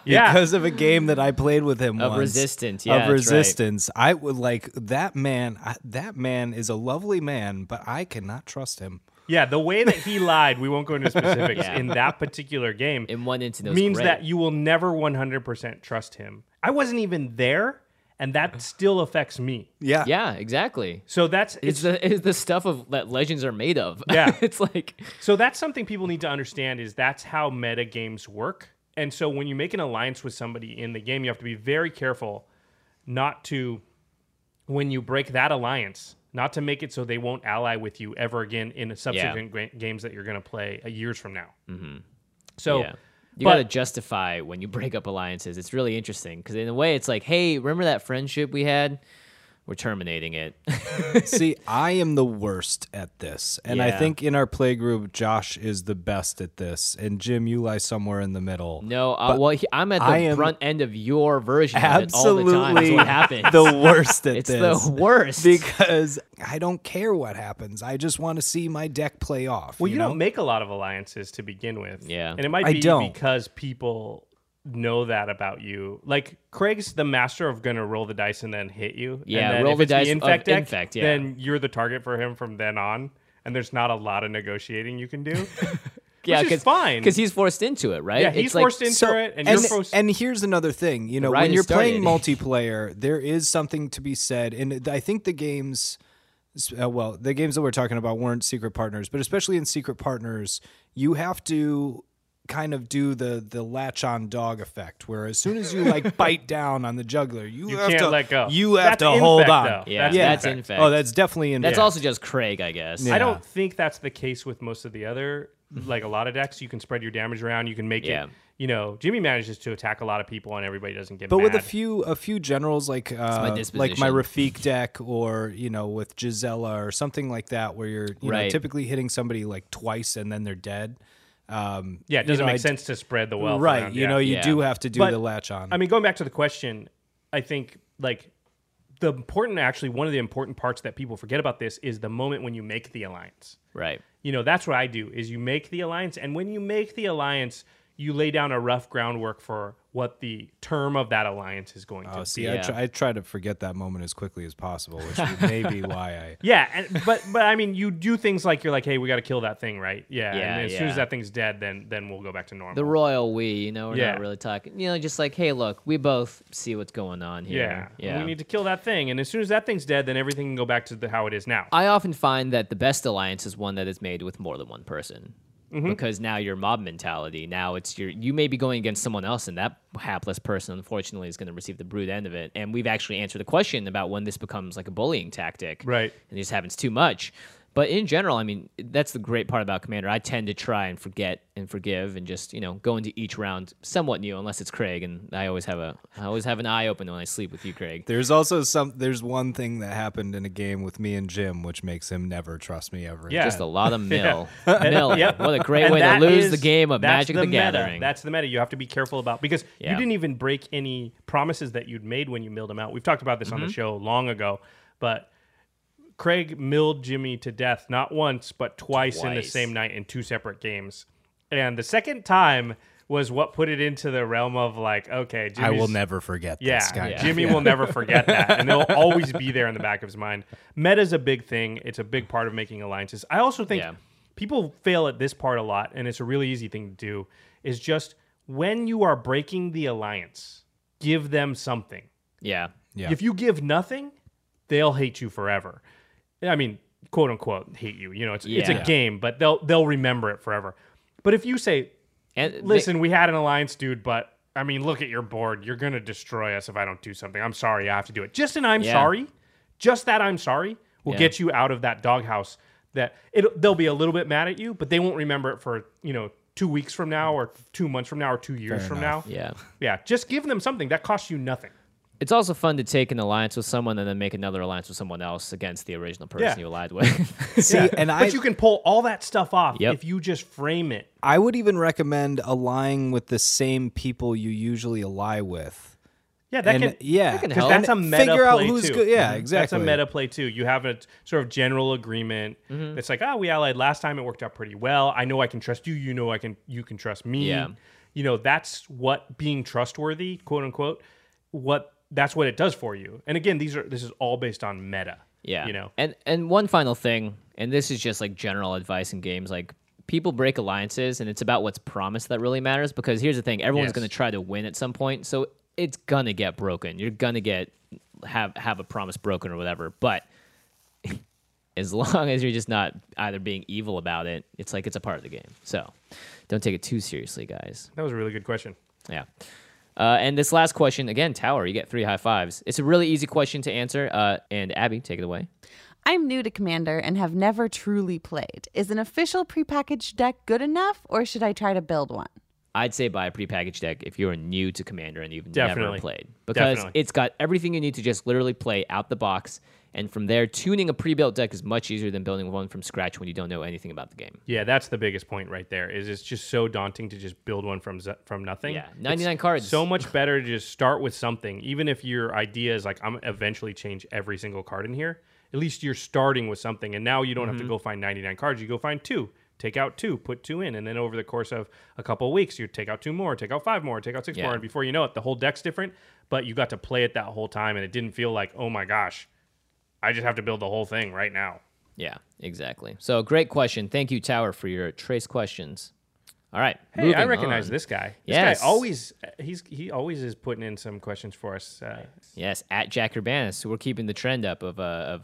a game that I played with him of once. Resistance. Of Resistance. Right. I would like that man. That man is a lovely man, but I cannot trust him. Yeah, the way that he lied, we won't go into specifics, in that particular game in one incident means that you will never 100% trust him. I wasn't even there, and that still affects me. Yeah. Yeah, exactly. So it's the stuff of that legends are made of. Yeah. It's like... So that's something people need to understand is that's how meta games work. And so when you make an alliance with somebody in the game, you have to be very careful not to, when you break that alliance, not to make it so they won't ally with you ever again in subsequent games that you're going to play years from now. Mm-hmm. So... Yeah. You got to justify when you break up alliances. It's really interesting because in a way it's like, hey, remember that friendship we had? We're terminating it. See, I am the worst at this. And I think in our playgroup, Josh is the best at this. And Jim, you lie somewhere in the middle. No, I'm at the front end of your version of it all the time. That's absolutely what happens. the worst at It's this. the worst. Because I don't care what happens. I just want to see my deck play off. Well, you know? don't make a lot of alliances to begin with. Yeah. And it might be because people know that about you. Like Craig's the master of gonna roll the dice and then hit you. Yeah, and then roll if the it's dice the infect of deck, infect, yeah. then you're the target for him from then on. And there's not a lot of negotiating you can do. Yeah, which is fine. Because he's forced into it, right? Yeah, he's forced into it, and you're forced. And here's another thing, you know, ride when you're has playing started. multiplayer, there is something to be said, and I think the games, the games that we're talking about weren't Secret Partners, but especially in Secret Partners, you have to kind of do the latch on dog effect, where as soon as you like bite down on the juggler, you have can't to let go. You have That's to hold infect, on. though. Yeah, That's that's infect. Oh, that's definitely infect. That's also just Craig, I guess. Yeah. I don't think that's the case with most of the other, like a lot of decks. You can spread your damage around. You can make it. You know, Jimmy manages to attack a lot of people, and everybody doesn't get. But mad. with a few generals like my disposition. Rafik deck, or with Gisela or something like that, where you're know, typically hitting somebody like twice and then they're dead. It doesn't make sense to spread the wealth right? around. You do have to do the latch on. I mean, going back to the question, I think like one of the important parts that people forget about this is the moment when you make the alliance. Right. You know, that's what I do. Is you make the alliance, and when you make the alliance, you lay down a rough groundwork for what the term of that alliance is going to be. I try to forget that moment as quickly as possible, which may be why I. Yeah, but I mean, you do things like you're like, hey, we got to kill that thing, right? Yeah, and as soon as that thing's dead, then we'll go back to normal. The royal we, we're not really talking. Just like, hey, look, we both see what's going on here. Yeah. We need to kill that thing, and as soon as that thing's dead, then everything can go back to how it is now. I often find that the best alliance is one that is made with more than one person. Mm-hmm. Because now you're mob mentality. Now you may be going against someone else, and that hapless person, unfortunately, is going to receive the brute end of it. And we've actually answered the question about when this becomes like a bullying tactic. Right. And this happens too much. But in general, I mean, that's the great part about Commander. I tend to try and forget and forgive and just, go into each round somewhat new, unless it's Craig. And I always have an eye open when I sleep with you, Craig. There's also there's one thing that happened in a game with me and Jim, which makes him never trust me ever. Yeah. Just a lot of mill. Milling. Yep. What a great And way to that lose the game of that's Magic the meta. Gathering. That's the meta you have to be careful about, because Yeah. you didn't even break any promises that you'd made when you milled them out. We've talked about this on the show long ago, but Craig milled Jimmy to death not once, but twice in the same night in 2 separate games. And the second time was what put it into the realm of like, okay, I will never forget this guy. Jimmy will never forget that, and they'll always be there in the back of his mind. Meta's a big thing. It's a big part of making alliances. I also think people fail at this part a lot, and it's a really easy thing to do, is just when you are breaking the alliance, give them something. Yeah. If you give nothing, they'll hate you forever. I mean, quote unquote, hate you. It's a game, but they'll remember it forever. But if you say, listen, we had an alliance, dude, but I mean, look at your board. You're going to destroy us if I don't do something. I'm sorry, I have to do it. Just an I'm sorry. Just that I'm sorry. will Yeah. get you out of that doghouse. They'll be a little bit mad at you, but they won't remember it for 2 weeks from now, or 2 months from now, or 2 years from now. Yeah. Yeah, just give them something that costs you nothing. It's also fun to take an alliance with someone and then make another alliance with someone else against the original person Yeah. you allied with. See, and But you can pull all that stuff off Yep. if you just frame it. I would even recommend allying with the same people you usually ally with. Yeah, that And can. yeah, that can 'Cause help. that's a And meta figure out play who's too. good. Yeah, That's exactly. a meta play too. You have a sort of general agreement. It's like, we allied last time. It worked out pretty well. I know I can trust you. You know you can trust me. Yeah. That's what being trustworthy, quote unquote. That's what it does for you. And again, this is all based on meta. Yeah. And one final thing, and this is just like general advice in games, like people break alliances and it's about what's promised that really matters, because here's the thing, everyone's Yes. going to try to win at some point, so it's going to get broken. You're going to have a promise broken or whatever, but as long as you're just not either being evil about it, it's like it's a part of the game. So don't take it too seriously, guys. That was a really good question. Yeah. And this last question, again, Tower, you get 3 high fives. It's a really easy question to answer. And Abby, take it away. I'm new to Commander and have never truly played. Is an official prepackaged deck good enough, or should I try to build one? I'd say buy a prepackaged deck if you're new to Commander and you've never Definitely. played. Because Definitely. it's got everything you need to just literally play out the box. And from there, tuning a pre-built deck is much easier than building one from scratch when you don't know anything about the game. Yeah, that's the biggest point right there. Is it's just so daunting to just build one from nothing. Yeah, 99 cards. So much better to just start with something, even if your idea is like, I'm gonna eventually change every single card in here. At least you're starting with something, and now you don't have to go find 99 cards. You go find 2, take out 2, put 2 in, and then over the course of a couple of weeks, you take out 2 more, take out 5 more, take out 6 Yeah. more, and before you know it, the whole deck's different. But you got to play it that whole time, and it didn't feel like, oh my gosh, I just have to build the whole thing right now. Yeah, exactly. So great question. Thank you, Tower, for your trace questions. All right. Hey, moving I recognize on. this guy. This Yes. guy always he always is putting in some questions for us. Yes, at Jack Urbanus. So we're keeping the trend up of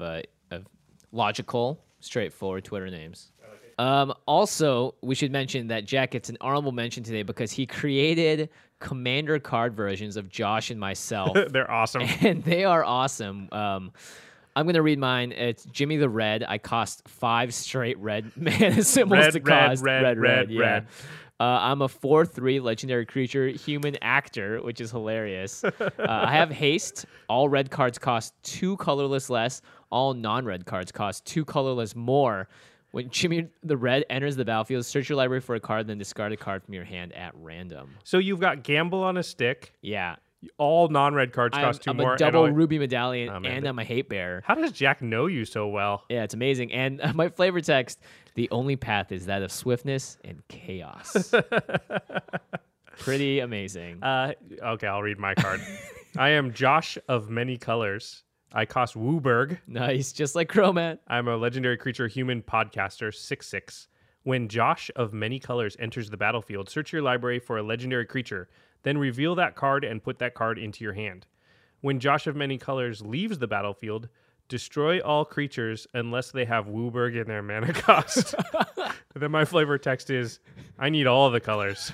logical, straightforward Twitter names. Also, we should mention that Jack gets an honorable mention today because he created Commander card versions of Josh and myself, They're awesome. and they are awesome. I'm going to read mine. It's Jimmy the Red. I cost 5 straight red mana symbols Red, to red, cost. red, Yeah. red. I'm a 4/3 legendary creature, human actor, which is hilarious. I have haste. All red cards cost 2 colorless less. All non-red cards cost 2 colorless more. When Jimmy the Red enters the battlefield, search your library for a card, then discard a card from your hand at random. So you've got Gamble on a stick. Yeah. All non-red cards cost 2 I'm more. a and double all- ruby medallion, Oh, man. and I'm a hate bear. How does Jack know you so well? Yeah, it's amazing. And my flavor text, the only path is that of swiftness and chaos. Pretty amazing. Okay, I'll read my card. I am Josh of Many Colors. I cost Wooburg. Nice, just like Chromat. I'm a legendary creature human podcaster, 6/6. When Josh of Many Colors enters the battlefield, search your library for a legendary creature, then reveal that card and put that card into your hand. When Josh of Many Colors leaves the battlefield, destroy all creatures unless they have Wooburg in their mana cost. And then my flavor text is, I need all of the colors.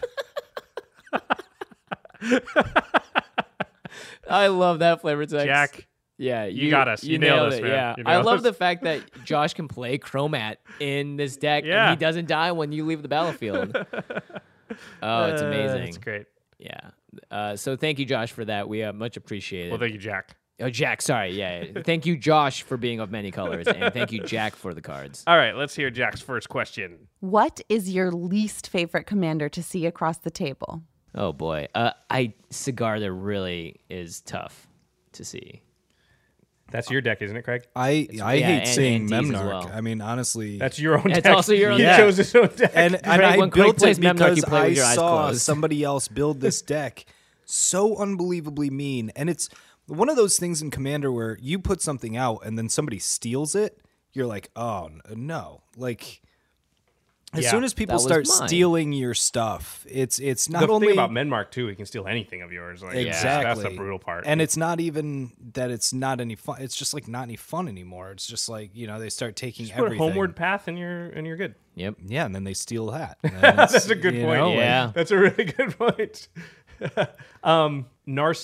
I love that flavor text. Jack, yeah, you got us. You You nailed us, it. man. Yeah, You I nailed love us. the fact that Josh can play Chromat in this deck, Yeah. and he doesn't die when you leave the battlefield. Oh, it's amazing. It's great. Yeah. So thank you, Josh, for that. We much appreciate it. Well, thank you, Jack. Oh, Jack, sorry. Yeah. Thank you, Josh, for being of many colors. And thank you, Jack, for the cards. All right, let's hear Jack's first question. What is your least favorite commander to see across the table? Oh, boy. Sigarda really is tough to see. That's your deck, isn't it, Craig? I yeah, hate and seeing D's as Memnarch. well. I mean, honestly, That's your own It's deck. also your own He deck. chose his own deck. and Craig, I when Craig built plays it Memnarch, you because play with I your eyes saw closed. somebody else build this deck so unbelievably mean, and it's one of those things in Commander where you put something out and then somebody steals it. You're like, oh no! Like as Yeah, soon as people that was start mine. stealing your stuff, it's not the only thing about Menmark, too, he can steal anything of yours. Like, exactly That's the brutal part. and it's not even that it's not any fun. It's just like not any fun anymore. It's just like they start taking Just put a everything. homeward path and you're good. Yep. Yeah, and then they steal that. And then it's, That's a good point. like- Yeah. That's a really good point. Narset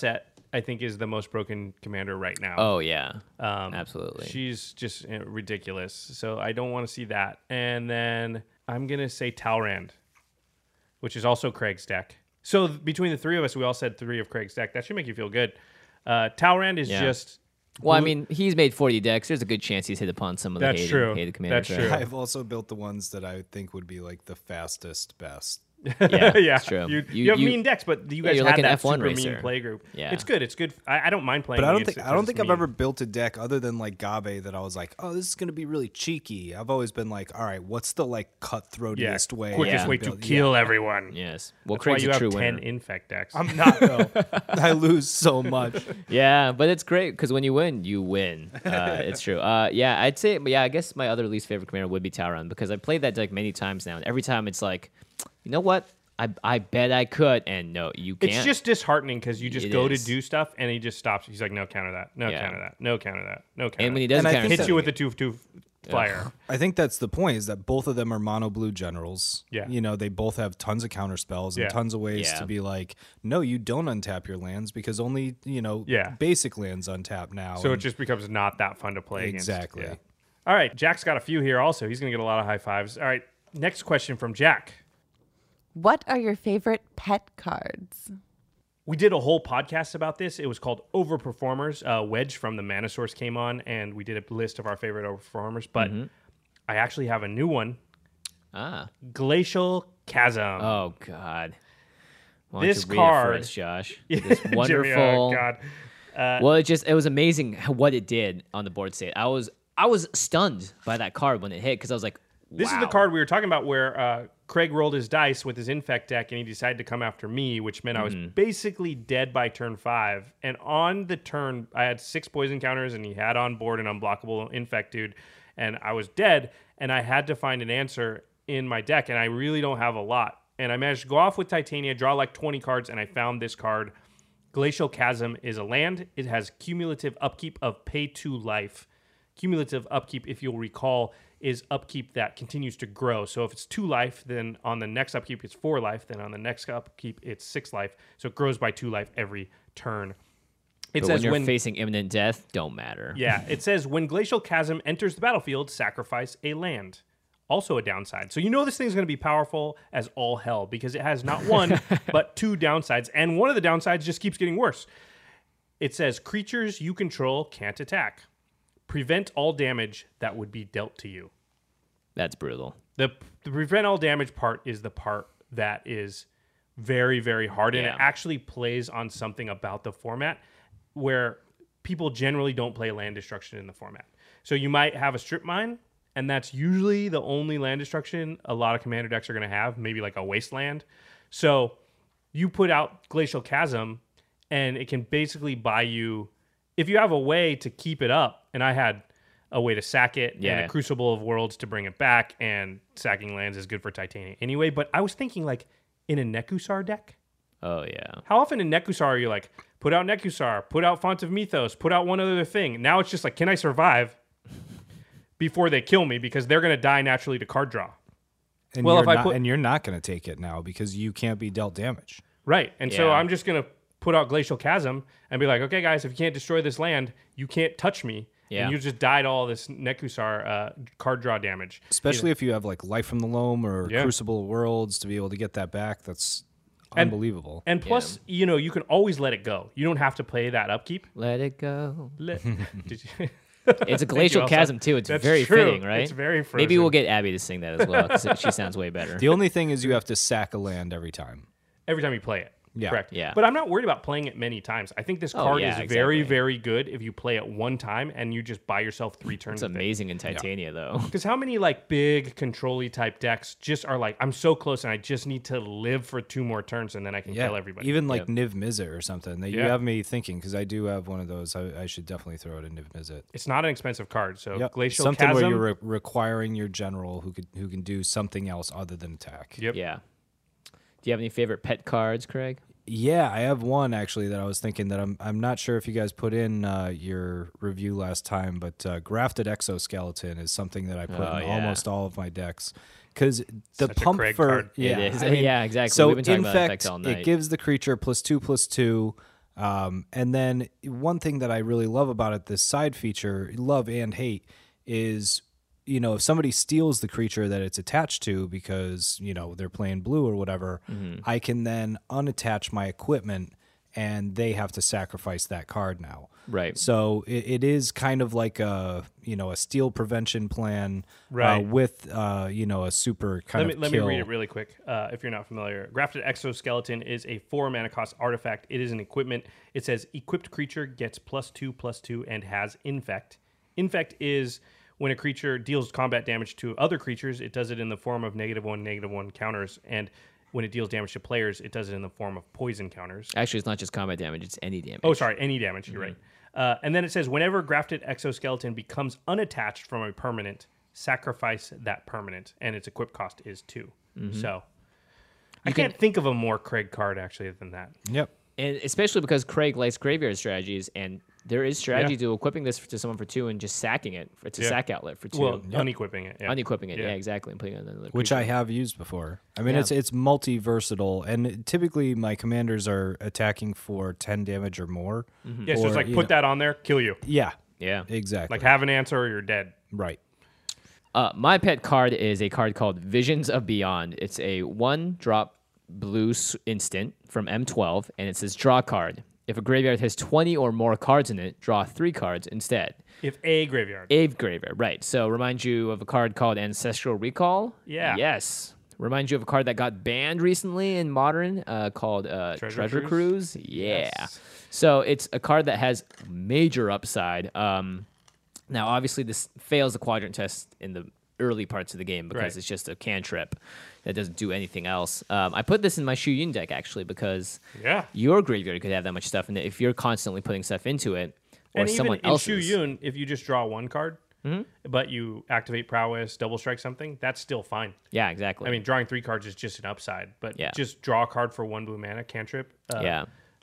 I think, is the most broken commander right now. Oh yeah, absolutely. She's just ridiculous. So I don't want to see that. And then I'm going to say Talrand, which is also Craig's deck. So between the three of us, we all said 3 of Craig's deck. That should make you feel good. Talrand is just... Well, I mean, he's made 40 decks. There's a good chance he's hit upon some of the hated commanders. That's true. I've also built the ones that I think would be like the fastest, best. Yeah, Yeah, it's true. You have mean decks, but you guys you're had like an that F1 super racer. mean play group. Yeah. It's good. It's good. I don't mind playing. But I don't against think it I don't 'cause think it's I've mean. ever built a deck other than like Gabe that I was like, oh, this is going to be really cheeky. I've always been like, all right, what's the like cutthroatiest way? quickest Yeah. way to build- kill everyone. Yes. Well, That's why Craig's you a have true 10 winner. infect decks. I'm not though. I lose so much. Yeah, but it's great because when you win, you win. It's true. Yeah, I'd say. Yeah, I guess my other least favorite commander would be Talrand because I played that deck many times now, and every time it's like, you know what? I bet I could, and no, you can't. It's just disheartening because you just It go is. to do stuff and he just stops. He's like, no counter that, no Yeah. counter that, no counter that, no counter. and when he that. does And I counter, think hits you with the 2/2 flyer. I think that's the point, is that both of them are mono blue generals. Yeah. You know, they both have tons of counter spells and Yeah. tons of ways Yeah. to be like, no, you don't untap your lands because only, Yeah. basic lands untap now. So it And- just becomes not that fun to play Exactly. against. Yeah. All right, Jack's got a few here also. He's going to get a lot of high fives. All right, next question from Jack. What are your favorite pet cards? We did a whole podcast about this. It was called Overperformers. Wedge from the Mana Source came on, and we did a list of our favorite overperformers. But I actually have a new one, Glacial Chasm. Oh God. Why don't This you read it card- for us, Josh. This Jimmy, wonderful. oh, God. Well, it was amazing what it did on the board state. I was stunned by that card when it hit because I was like, This is the card we were talking about where Craig rolled his dice with his infect deck and he decided to come after me, which meant I was basically dead by turn 5. And on the turn, I had 6 poison counters and he had on board an unblockable infect dude. And I was dead and I had to find an answer in my deck. And I really don't have a lot. And I managed to go off with Titania, draw like 20 cards, and I found this card. Glacial Chasm is a land. It has cumulative upkeep of pay 2 life. Cumulative upkeep, if you'll recall, is upkeep that continues to grow. So if it's 2 life, then on the next upkeep it's 4 life. Then on the next upkeep it's 6 life. So it grows by 2 life every turn. It But says when you're facing imminent death, don't matter. yeah, it says when Glacial Chasm enters the battlefield, sacrifice a land. Also a downside. So you know this thing's going to be powerful as all hell because it has not one but 2 downsides. And one of the downsides just keeps getting worse. It says creatures you control can't attack. Prevent all damage that would be dealt to you. That's brutal. The prevent all damage part is the part that is very, very hard. And it Yeah. actually plays on something about the format where people generally don't play land destruction in the format. So you might have a strip mine, and that's usually the only land destruction a lot of commander decks are going to have, maybe like a wasteland. So you put out Glacial Chasm, and it can basically buy you, if you have a way to keep it up, and I had a way to sack it and Yeah. a Crucible of Worlds to bring it back, and sacking lands is good for Titania anyway. But I was thinking, like, in a Nekusar deck, Oh yeah. how often in Nekusar are you like, put out Nekusar, put out Font of Mythos, put out one other thing? Now it's just like, can I survive before they kill me? Because they're going to die naturally to card draw. And Well, you're if I not, put- and you're not going to take it now because you can't be dealt damage. Right. And so Yeah. I'm just going to put out Glacial Chasm and be like, okay, guys, if you can't destroy this land, you can't touch me. Yeah. And you just died all this Nekusar card draw damage. Especially if you have like Life from the Loam or Yeah. Crucible of Worlds to be able to get that back. That's unbelievable. And plus, you can always let it go. You don't have to play that upkeep. Let it go. Did you? It's a glacial Elsa. chasm too. It's That's very true. fitting, right? It's very Maybe Frozen. we'll get Abby to sing that as well because she sounds way better. The only thing is you have to sack a land every time. Every time you play it. Yeah. Correct. Yeah. But I'm not worried about playing it many times. I think this card yeah, is very, exactly. very good if you play it one time and you just buy yourself 3 turns. It's amazing in Titania though. Because how many like big control-y type decks just are like, I'm so close and I just need to live for 2 more turns and then I can kill everybody. Even like Niv Mizzet or something. You Yeah. have me thinking because I do have one of those. I should definitely throw it in Niv Mizzet. It's not an expensive card. So Yep. Glacial Something Chasm. where you're requiring your general who can do something else other than attack. Yep. Yeah. Do you have any favorite pet cards, Craig? Yeah, I have one actually that I was thinking that I'm not sure if you guys put in your review last time, but Grafted Exoskeleton is something that I put in yeah. almost all of my decks because the Such a pump Craig for card. yeah, It is. I mean, Yeah, exactly. So We've been talking about infect, effects all night. it gives the creature +2/+2. And then one thing that I really love about it, this side feature, love and hate, is, if somebody steals the creature that it's attached to because, they're playing blue or whatever, I can then unattach my equipment and they have to sacrifice that card now. Right. So it is kind of like a steal prevention plan, Right. with a super kind of Let kill. me read it really quick. If you're not familiar, Grafted Exoskeleton is a 4 mana cost artifact. It is an equipment. It says equipped creature gets +2/+2 and has infect. Infect is when a creature deals combat damage to other creatures. It does it in the form of -1/-1 counters, and when it deals damage to players, it does it in the form of poison counters. Actually, it's not just combat damage; it's any damage. Oh, sorry, any damage. You're right. And then it says, whenever Grafted Exoskeleton becomes unattached from a permanent, sacrifice that permanent, and its equip cost is 2. So I can't think of a more Craig card actually than that. Yep. And especially because Craig likes graveyard strategies, and there is strategy Yeah. to equipping this to someone for 2 and just sacking it. It's a Yeah. sack outlet for 2. Well, unequipping it. Yeah. Unequipping it, Yeah. yeah, exactly, and putting it on another Which creature. I have used before. I mean, Yeah. it's multi versatile, and typically my commanders are attacking for 10 damage or more. Yeah, so it's Or, like you put know- that on there, kill you. Yeah, Yeah. exactly. Like have an answer or you're dead. right. My pet card is a card called Visions of Beyond. It's a 1-drop blue instant from M12, and it says draw card. If a graveyard has 20 or more cards in it, draw 3 cards instead. If a graveyard. A graveyard, right. So remind you of a card called Ancestral Recall? Yeah. Yes. Remind you of a card that got banned recently in Modern called Treasure Cruise? Yeah. Yes. So it's a card that has major upside. Now, obviously, this fails the quadrant test in the early parts of the game because Right. it's just a cantrip that doesn't do anything else. I put this in my Shu Yun deck, actually, because Yeah. your graveyard could have that much stuff in it if you're constantly putting stuff into it, or And someone even in Shu else's. Yun, if you just draw one card, but you activate prowess, double strike something, that's still fine. Yeah, exactly. I mean, drawing 3 cards is just an upside, but Yeah. just draw a card for 1 blue mana cantrip. yeah.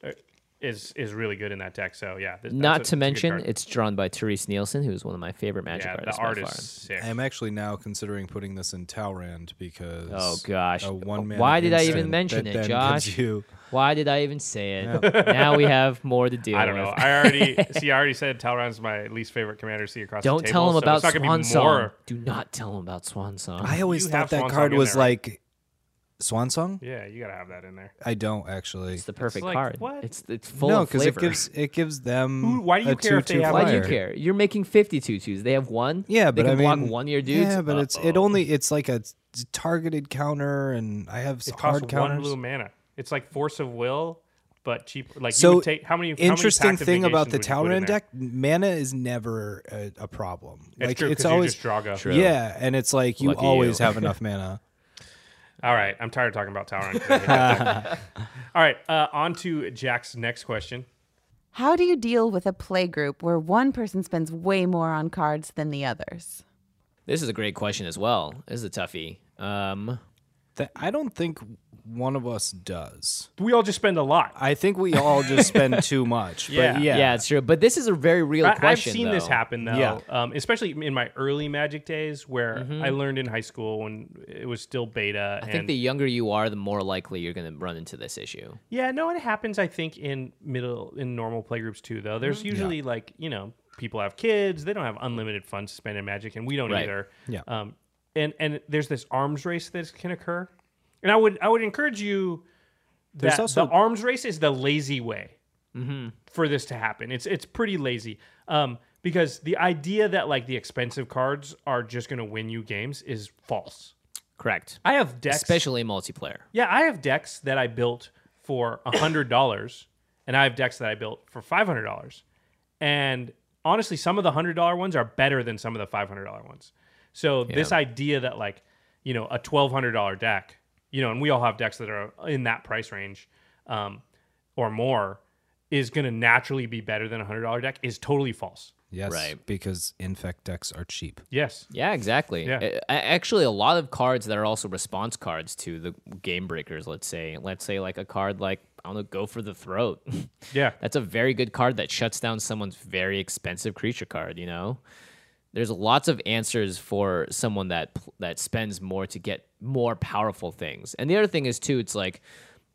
Is really good in that deck. So yeah, Not to good mention, card. it's drawn by Therese Nielsen, who's one of my favorite Magic yeah, artists the art by is far. sick. I am actually now considering putting this in Talrand because Oh, gosh. a 1-mana Why did I even instant mention that it, then Josh? gives you- Why did I even say it? Now we have more to deal I don't with. know. I already said Talrand's my least favorite commander to see across Don't the table. tell him so about it's not gonna Swan be Song. more. Do not tell him about Swan Song. I always You thought have that Swan card Song in was there, right? like Swan Song. Yeah, you gotta have that in there. I don't actually. It's the perfect like, card. what? It's full No, of because flavor. it gives them. Why do you a care if they 2/2 have- Why do you flyer. care? You're making 52 twos. They have one. Yeah, they but can I block mean, 1 of your dudes. Yeah, but it's like a targeted counter, and I have It hard costs counters. 1 blue mana. It's like Force of Will, but cheaper. Like you So would take how many? interesting passive thing about the negations would you put in Talrand there? deck, mana is never a problem. It's like true, it's 'cause you always just draw go. True. yeah, and it's like you Lucky always you. have enough mana. All right, I'm tired of talking about Talrand. 'cause I hate that deck. All right, on to Jack's next question. How do you deal with a play group where one person spends way more on cards than the others? This is a great question as well. This is a toughie. I don't think one of us does. We all just spend a lot. I think we all just spend too much. Yeah. But yeah, Yeah, it's true. But this is a very real I've question. seen this though. happen though, Yeah. especially in my early Magic days, where I learned in high school when it was still beta. I think the younger you are, the more likely you're going to run into this issue. Yeah, no, it happens. I think in normal playgroups too. Though there's usually like people have kids, they don't have unlimited funds to spend in Magic, and we don't Right. either. Yeah. And there's this arms race that can occur, and I would encourage you. There's That also- the arms race is the lazy way for this to happen. It's pretty lazy because the idea that like the expensive cards are just going to win you games is false. Correct. I have decks, Especially multiplayer. yeah, I have decks that I built for $100, and I have decks that I built for $500. And honestly, some of the $100 ones are better than some of the $500 ones. So this idea that like a $1,200 deck, and we all have decks that are in that price range or more, is going to naturally be better than a $100 deck is totally false. Yes, Right. because infect decks are cheap. Yes. Yeah, exactly. Yeah. Actually, a lot of cards that are also response cards to the game breakers, let's say like a card like, I don't know, Go for the Throat. Yeah. That's a very good card that shuts down someone's very expensive creature card, There's lots of answers for someone that spends more to get more powerful things. And the other thing is, too, it's like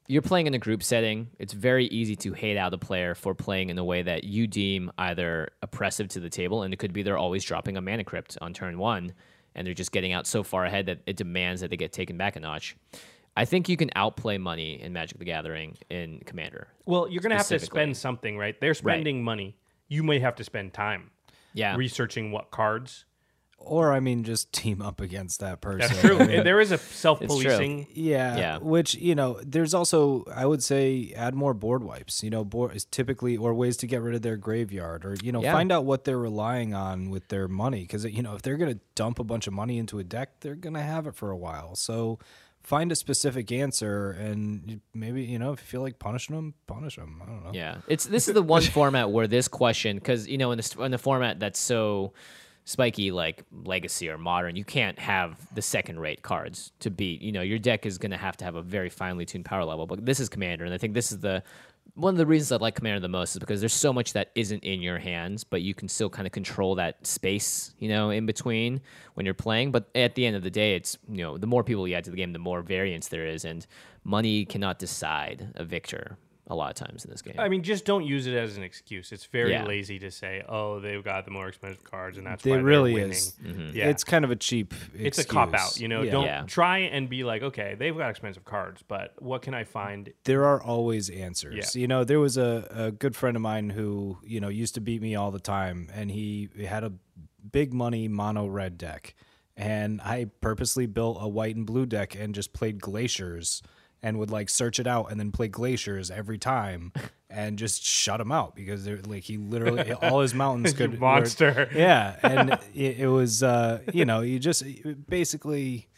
you're playing in a group setting, it's very easy to hate out a player for playing in a way that you deem either oppressive to the table, and it could be they're always dropping a mana crypt on turn 1, and they're just getting out so far ahead that it demands that they get taken back a notch. I think you can outplay money in Magic the Gathering in Commander. Well, you're going to have to specifically. spend something, right? They're spending money. You may have to spend time researching what cards. Or, I mean, just team up against that person. That's true. I mean, There is a self-policing. yeah. Which, there's also, I would say, add more board wipes. Board is typically, or ways to get rid of their graveyard, or, find out what they're relying on with their money. Because, if they're going to dump a bunch of money into a deck, they're going to have it for a while. So find a specific answer, and maybe, if you feel like punishing them, punish them. I don't know. Yeah. This is the one format where this question, because, in the format that's so spiky like Legacy or Modern, you can't have the second-rate cards to beat. Your deck is going to have a very finely tuned power level. But this is Commander, and I think this is one of the reasons I like Commander the most is because there's so much that isn't in your hands, but you can still kind of control that space, in between when you're playing. But at the end of the day, it's, the more people you add to the game, the more variance there is, and money cannot decide a victor a lot of times in this game. I mean, just don't use it as an excuse. It's very lazy to say, "Oh, they've got the more expensive cards, and that's why they're winning." Is. Mm-hmm. Yeah, it's kind of a cheap. It's a excuse. cop out. Don't Yeah. try and be like, "Okay, they've got expensive cards, but what can I find?" There are always answers. Yeah. There was a good friend of mine who used to beat me all the time, and he had a big money mono red deck, and I purposely built a white and blue deck and just played Glaciers. And would search it out and then play Glaciers every time and just shut him out because he literally all his mountains could monster. And it was you just basically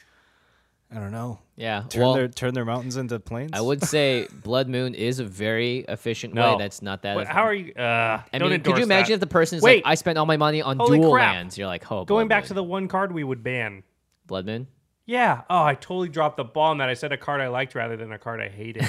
I don't know. Yeah. Turn their mountains into plains. I would say Blood Moon is a very efficient way. That's not that. How are you? I mean, could you imagine if the person's Wait. like, I spent all my money on Holy dual crap. lands? You're like, oh, Going Blood back Moon. to the one card we would ban. Blood Moon. Yeah. Oh, I totally dropped the ball on that. I said a card I liked rather than a card I hated.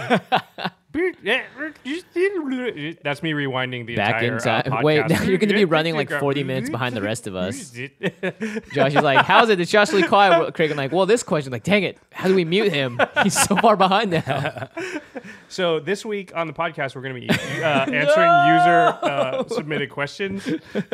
That's me rewinding the Back entire in time. podcast. Wait, now you're going to be running like 40 minutes behind the rest of us. Josh is like, how's it? Did Josh Lee quiet? Craig, I'm like, well, this question, like, dang it. How do we mute him? He's so far behind now. So this week on the podcast, we're going to be answering user submitted questions.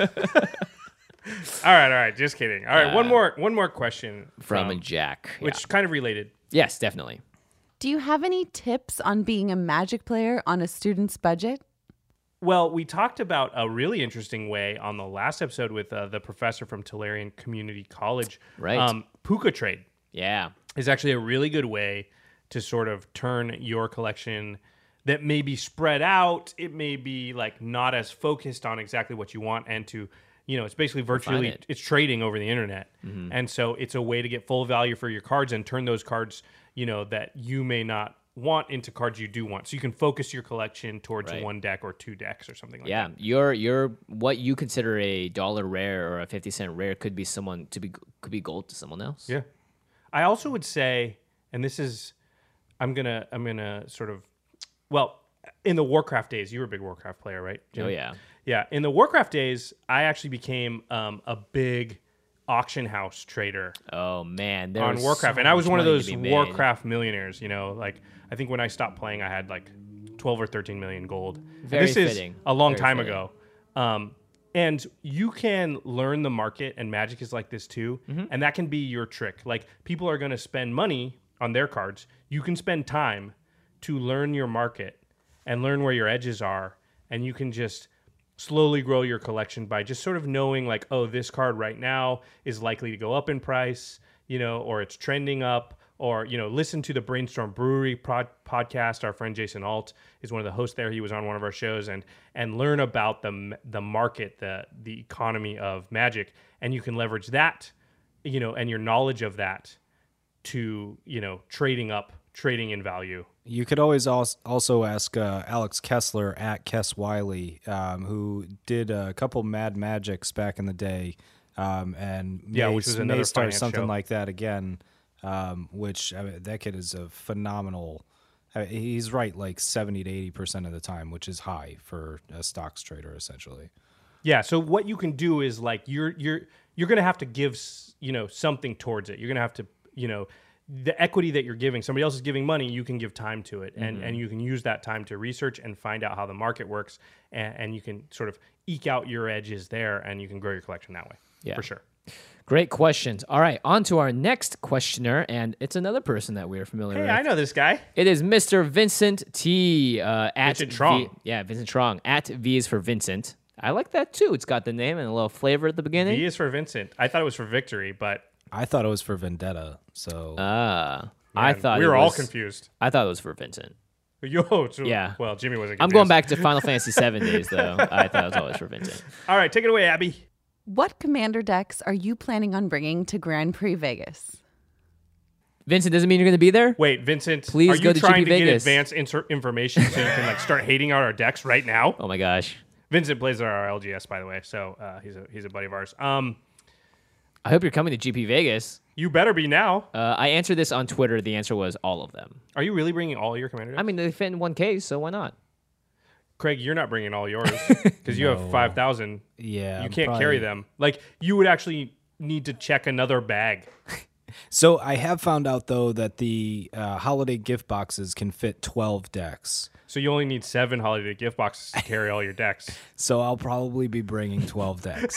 All right. Just kidding. All right, one more question From Jack. which kind of related. Yes, definitely. Do you have any tips on being a Magic player on a student's budget? Well, we talked about a really interesting way on the last episode with the professor from Tolarian Community College. Right. Puka Trade Yeah. is actually a really good way to sort of turn your collection that may be spread out. It may be not as focused on exactly what you want, and to it's basically virtually it's trading over the internet. Mm-hmm. And so it's a way to get full value for your cards and turn those cards, that you may not want into cards you do want. So you can focus your collection towards one deck or two decks or something like that. Yeah. Your what you consider a $1 rare or a 50-cent rare could be could be gold to someone else. Yeah. I also would say, and this is I'm gonna sort of in the Warcraft days, you were a big Warcraft player, right, Jim? Oh yeah. Yeah, in the Warcraft days, I actually became a big auction house trader Oh man, on Warcraft, and I was one of those Warcraft millionaires. I think when I stopped playing, I had 12 or 13 million gold. Very this fitting. is a long Very time fitting. ago. And you can learn the market, and Magic is like this too, and that can be your trick. People are going to spend money on their cards. You can spend time to learn your market and learn where your edges are, and you can just slowly grow your collection by just sort of knowing this card right now is likely to go up in price, or it's trending up, or, listen to the Brainstorm Brewery podcast. Our friend Jason Alt is one of the hosts there. He was on one of our shows, and learn about the market, the economy of Magic. And you can leverage that, and your knowledge of that to, trading in value. You could always also ask Alex Kessler at Kess Wiley, who did a couple Mad Magics back in the day, and which was another may start finance something show. like that again. Which that kid is a phenomenal. He's right 70 to 80% of the time, which is high for a stocks trader essentially. Yeah. So what you can do is you're going to have to give something towards it. You're going to have to the equity that you're giving, somebody else is giving money, you can give time to it, and you can use that time to research and find out how the market works, and you can sort of eke out your edges there, and you can grow your collection that way. Yeah. For sure. Great questions. All right, on to our next questioner, and it's another person that we are familiar Hey, with. I know this guy. It is Mr. Vincent T. At Vincent Trong. Vincent Trong. At V is for Vincent. I like that too. It's got the name and a little flavor at the beginning. V is for Vincent. I thought it was for victory, but I thought it was for Vendetta. So I man, thought we it were all was- confused. I thought it was for Vincent. Yo, so, Yeah. Well, Jimmy wasn't. I'm going confused. back to Final Fantasy VII days though. I thought it was always for Vincent. All right, take it away, Abby. What commander decks are you planning on bringing to Grand Prix Vegas? Vincent doesn't mean you're going to be there. Wait, Vincent, Please are you go to trying GP to get Vegas. advanced information so you can like start hating out our decks right now? Oh my gosh. Vincent plays our LGS, by the way, so he's a buddy of ours. I hope you're coming to GP Vegas. You better be now. I answered this on Twitter. The answer was all of them. Are you really bringing all your commander decks? I mean, they fit in one case, so why not? Craig, you're not bringing all yours because you have 5,000. yeah, You I'm can't probably- carry them. Like you would actually need to check another bag. So I have found out though that the holiday gift boxes can fit 12 decks. So you only need 7 holiday gift boxes to carry all your decks. So I'll probably be bringing 12 decks.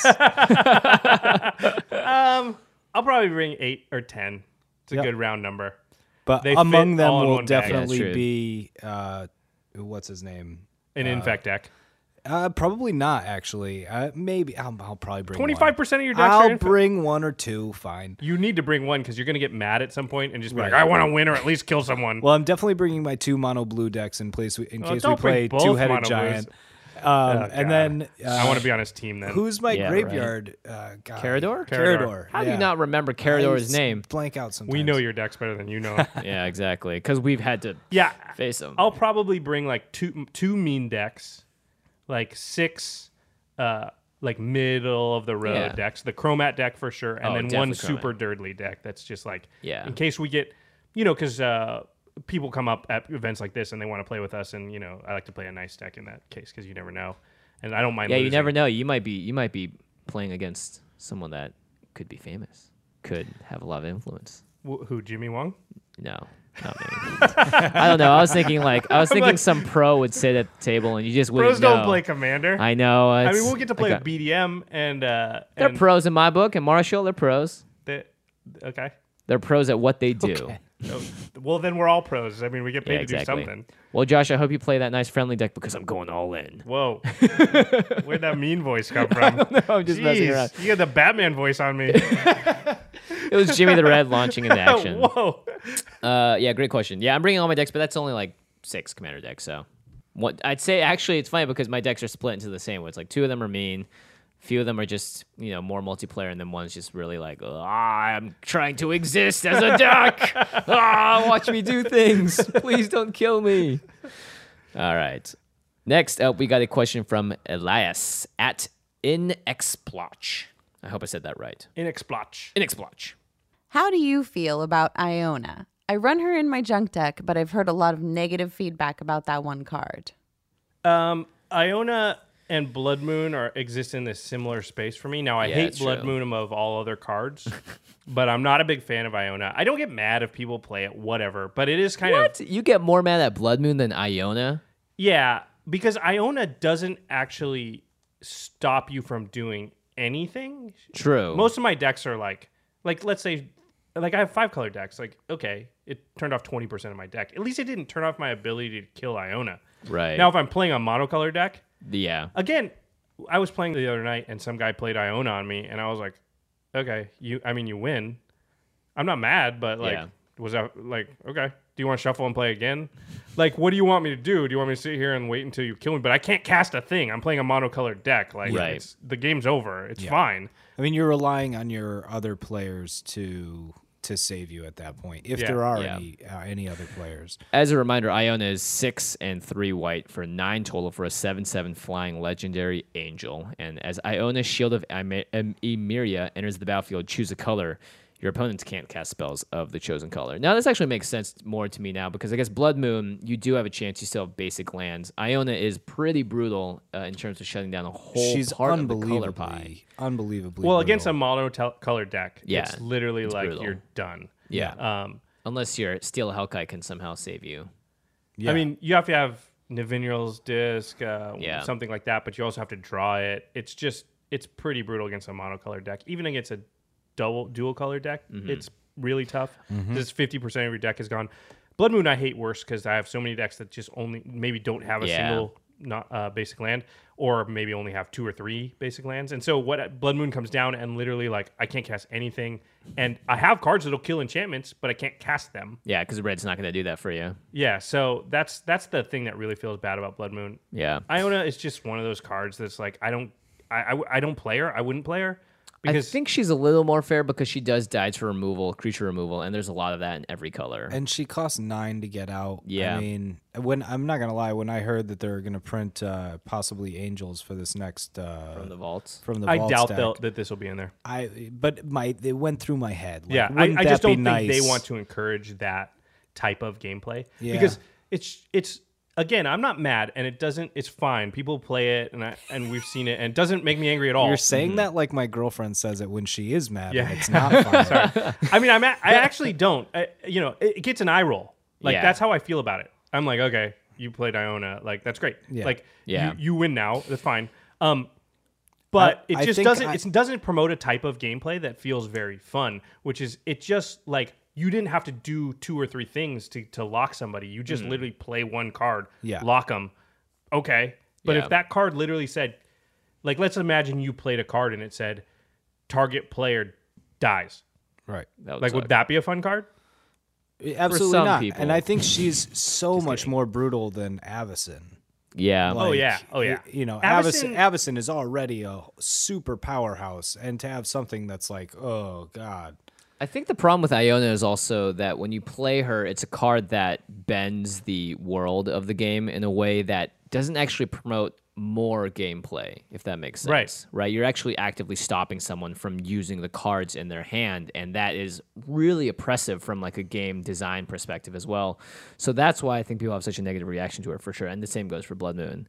I'll probably bring 8 or 10. It's a Yep. good round number. But They among fit them all in will one bag. Yeah, that's definitely true. be what's his name? An infect deck. Probably not actually. Maybe I'll probably bring 25% of your one. decks are I'll infect. bring 1 or 2. Fine. You need to bring one because you're going to get mad at some point and just be Right. like, I want to win or at least kill someone. Well, I'm definitely bringing my 2 mono blue decks in case in case we don't play bring both 2-headed mono giant. blues. Oh, And God. then I want to be on his team then. who's my Yeah, graveyard guy? Carador? Carador. How do you yeah. not remember Carador's name? Blank out sometimes. We know your decks better than you know. Yeah, exactly. Because we've had to Yeah. face them. I'll probably bring like two mean decks, like 6 like middle of the road Yeah. decks. The Chromat deck for sure, and Oh, then definitely one Chromat. super dirtly deck that's just like Yeah. in case we get because people come up at events like this and they want to play with us, and I like to play a nice deck in that case because you never know, and I don't mind. Yeah, you losing. never know. You might be playing against someone that could be famous, could have a lot of influence. Who, Jimmy Wong? No, not me. I don't know. I was thinking some pro would sit at the table and you just wouldn't Pros don't know. play Commander. I know. I mean, it's we'll get to play like with BDM and They're and pros in my book, and Marshall, they're pros. okay. They're pros at what they do. Okay. Oh, well, then we're all pros. I mean, we get paid Yeah, to exactly. do something. Well, Josh, I hope you play that nice friendly deck because I'm going all in. Whoa. Where'd that mean voice come from? I'm just messing around. You got the Batman voice on me. It was Jimmy the Red launching into action. Whoa. Yeah, great question. Yeah, I'm bringing all my decks, but that's only like 6 commander decks. So, what I'd say actually, it's funny because my decks are split into the same way. It's like 2 of them are mean, a few of them are just more multiplayer, and then one's just really like, I'm trying to exist as a deck. Watch me do things. Please don't kill me. All right. Next up, we got a question from Elias at Inexplotch. I hope I said that right. Inexplotch. Inexplotch. How do you feel about Iona? I run her in my junk deck, but I've heard a lot of negative feedback about that one card. Iona and Blood Moon exist in this similar space for me. Now, I Yeah, hate it's Blood true. Moon above all other cards, but I'm not a big fan of Iona. I don't get mad if people play it, whatever, but it is kind of... What? You get more mad at Blood Moon than Iona? Yeah, because Iona doesn't actually stop you from doing anything. True. Most of my decks are like let's say, like I have 5-color decks. Like, okay, it turned off 20% of my deck. At least it didn't turn off my ability to kill Iona. Right. Now, if I'm playing a monocolor deck, Yeah. again, I was playing the other night and some guy played Iona on me, and I was like, okay, you win. I'm not mad, but like, Yeah. was that like, okay, do you want to shuffle and play again? Like, what do you want me to do? Do you want me to sit here and wait until you kill me? But I can't cast a thing. I'm playing a monocolored deck. Like, Right. the game's over. It's fine. I mean, you're relying on your other players to save you at that point, if Yeah. there are Yeah. any other players. As a reminder, Iona is 6 and 3 white for 9 total for a 7/7 flying legendary angel. And as Iona, Shield of Emeria enters the battlefield, choose a color. Your opponents can't cast spells of the chosen color. Now, this actually makes sense more to me now because I guess Blood Moon, you do have a chance. You still have basic lands. Iona is pretty brutal in terms of shutting down a whole She's part of the color pie. unbelievably Well, brutal. against a monocolored deck, Yeah, it's literally like brutal. you're done. Yeah. Unless your Steel Hellkite can somehow save you. Yeah. I mean, you have to have Nivinril's disc, Yeah. something like that, but you also have to draw it. It's pretty brutal against a monocolored deck. Even against a dual color deck, it's really tough. This 50% of your deck is gone. Blood Moon I hate worse because I have so many decks that just only maybe don't have a single basic land, or maybe only have 2 or 3 basic lands. And so what Blood Moon comes down and literally like I can't cast anything, and I have cards that'll kill enchantments, but I can't cast them. Yeah, because red's not going to do that for you. Yeah, so that's the thing that really feels bad about Blood Moon. Yeah. Iona is just one of those cards that's like I don't play her. I wouldn't play her I because think she's a little more fair because she does dies for removal, creature removal, and there's a lot of that in every color. And she costs 9 to get out. Yeah. I mean, when I'm not gonna lie, when I heard that they're gonna print possibly angels for this next from the vaults. I vault doubt stack, that this will be in there. it went through my head. Like, Yeah, wouldn't I that just be don't think they nice? want to encourage that type of gameplay Yeah. because it's again, I'm not mad, and it's fine. People play it, and we've seen it, and it doesn't make me angry at all. You're saying that like my girlfriend says it when she is mad. Yeah. And it's not fun. I mean, I actually don't. It gets an eye roll. Like Yeah. that's how I feel about it. I'm like, okay, you played Iona, like that's great. Yeah. Like, Yeah. you win now. That's fine. But I it just think doesn't promote a type of gameplay that feels very fun. Which is it just like you didn't have to do 2 or 3 things to lock somebody. You just literally play one card, Yeah. lock them. Okay, but Yeah. if that card literally said, like, let's imagine you played a card and it said, target player dies. Right. That Like, suck. would that be a fun card? Absolutely some not. people. And I think she's so much more brutal than Avacyn. Yeah. Oh, yeah. You know, Avacyn- Avacyn is already a super powerhouse, and to have something that's like, oh god, I think the problem with Iona is also that when you play her, it's a card that bends the world of the game in a way that doesn't actually promote more gameplay, if that makes sense. Right? You're actually actively stopping someone from using the cards in their hand, and that is really oppressive from like a game design perspective as well. So that's why I think people have such a negative reaction to her for sure, and the same goes for Blood Moon.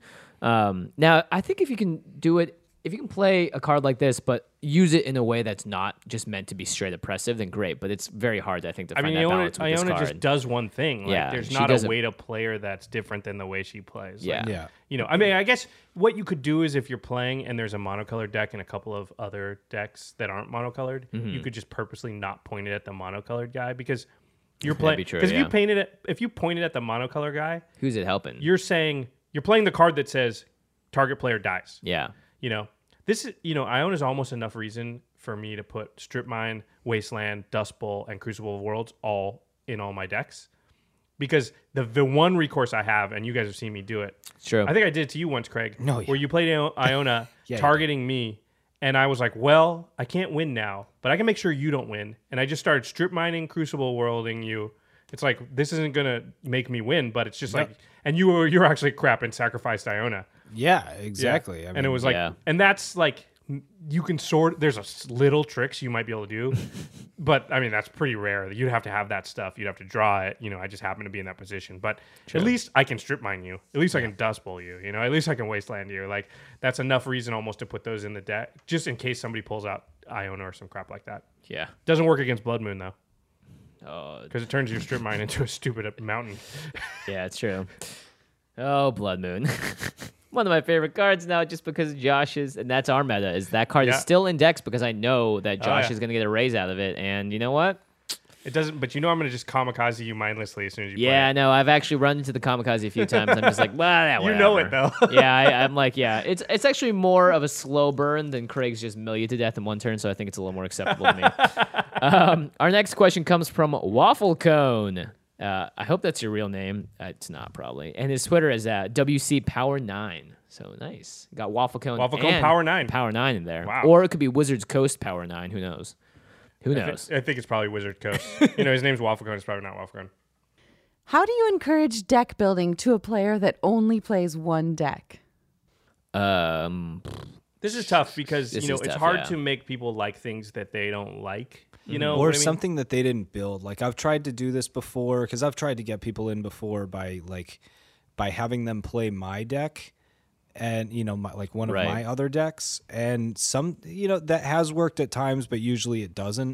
Now, I think if you can do it, if you can play a card like this, but use it in a way that's not just meant to be straight oppressive, then great. But it's very hard, I think, to I find mean, that balance with this Iona card. just does one thing. Like, Yeah, there's she not a doesn't- way to play her that's different than the way she plays. Yeah. Like, yeah, you know, I mean, I guess what you could do is if you're playing and there's a monocolored deck and a couple of other decks that aren't monocolored, Mm-hmm. you could just purposely not point it at the monocolored guy because you're That'd playing. be true, Because yeah. if you pointed at the monocolor guy, Who's it helping? you're saying you're playing the card that says target player dies. Yeah. You know, this is, Iona is almost enough reason for me to put Strip Mine, Wasteland, Dust Bowl, and Crucible of Worlds all in all my decks. Because the one recourse I have, and you guys have seen me do it. It's true. I think I did it to you once, Craig. No, yeah. Where you played Iona Yeah, targeting me, and I was like, well, I can't win now, but I can make sure you don't win. And I just started strip mining, Crucible Worlding you. It's like, this isn't going to make me win, but it's just like, and you were actually crap and sacrificed Iona. yeah, exactly. Yeah. I mean, And it was like, yeah. and that's like, you can there's little tricks you might be able to do, but I mean, that's pretty rare. You'd have to have that stuff. You'd have to draw it. I just happen to be in that position, but at least I can strip mine you. At least I can dust bowl you, at least I can wasteland you. Like, that's enough reason almost to put those in the deck, just in case somebody pulls out Iona or some crap like that. Yeah. Doesn't work against Blood Moon though, Oh, because it turns your strip mine into a stupid mountain. yeah, it's true. Oh, Blood Moon. One of my favorite cards now, just because Josh's, and that's our meta, is that card Yeah. is still in decks because I know that Josh yeah. is going to get a raise out of it. And you know what? It doesn't, but I'm going to just kamikaze you mindlessly as soon as you Yeah, play. no, I've actually run into the kamikaze a few times. I'm just like, well, You know it, whatever. though. Yeah, I'm like, yeah, it's actually more of a slow burn than Craig's just mill you to death in one turn, so I think it's a little more acceptable to me. Our next question comes from Waffle Cone. I hope that's your real name. It's not, probably. And his Twitter is WC Power 9. So nice. Got Waffle Cone. Waffle Cone and Power 9. Power 9 in there. Wow. Or it could be Wizards Coast Power 9. Who knows? Who knows? I think it's probably Wizard Coast. His name's Waffle Cone. It's probably not Waffle Cone. How do you encourage deck building to a player that only plays one deck? This is tough because This is it's tough, hard yeah. to make people like things that they don't like. You Mm-hmm. know, or what I mean? something that they didn't build. Like I've tried to do this before because I've tried to get people in before by having them play my deck and one of Right. my other decks, and some that has worked at times, but usually it doesn't.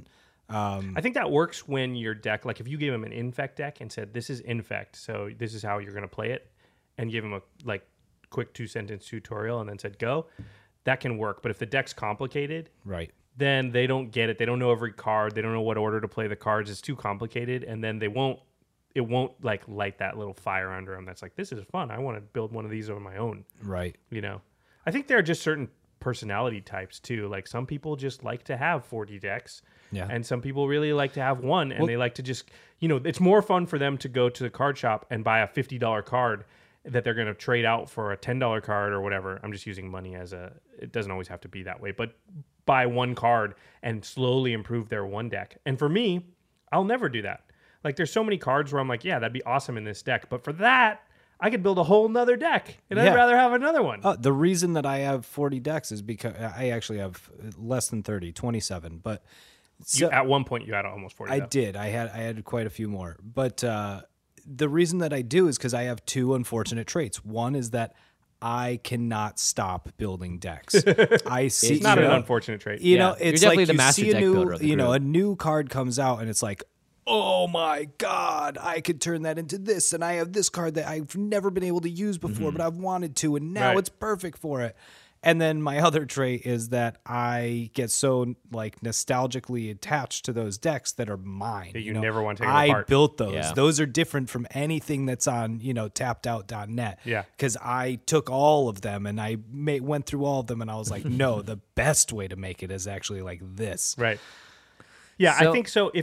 I think that works when your deck, like if you gave him an infect deck and said, this is infect, so this is how you're going to play it, and give him a like quick 2-sentence tutorial and then said go, that can work. But if the deck's complicated, Right. then they don't get it. They don't know every card. They don't know what order to play the cards. It's too complicated, and then it won't like light that little fire under them. That's like, this is fun. I want to build one of these on my own. Right. You know, I think there are just certain personality types too. Like some people just like to have 40 decks. Yeah. And some people really like to have one, and they like to just, it's more fun for them to go to the card shop and buy a $50 card that they're going to trade out for a $10 card or whatever. I'm just using money it doesn't always have to be that way, but buy one card and slowly improve their one deck. And for me, I'll never do that. Like there's so many cards where I'm like, yeah, that'd be awesome in this deck. But for that, I could build a whole nother deck, and I'd Yeah. rather have another one. The reason that I have 40 decks is because I actually have less than 30, 27. But At one point, you had almost 40. I though. did. I had quite a few more. But the reason that I do is because I have two unfortunate traits. One is that I cannot stop building decks. I see. It's not you an know, unfortunate trait. You Yeah. know, You're it's definitely like the you master see a deck new, builder of the group. a new card comes out, and it's like, oh my God, I could turn that into this, and I have this card that I've never been able to use before, but I've wanted to, and now Right. it's perfect for it. And then my other trait is that I get so like nostalgically attached to those decks that are mine. That you never want to take them I apart. built those. Yeah. Those are different from anything that's on, tappedout.net. Yeah. Because I took all of them and I went through all of them, and I was like, no, the best way to make it is actually like this. Right. Yeah, I So- think so.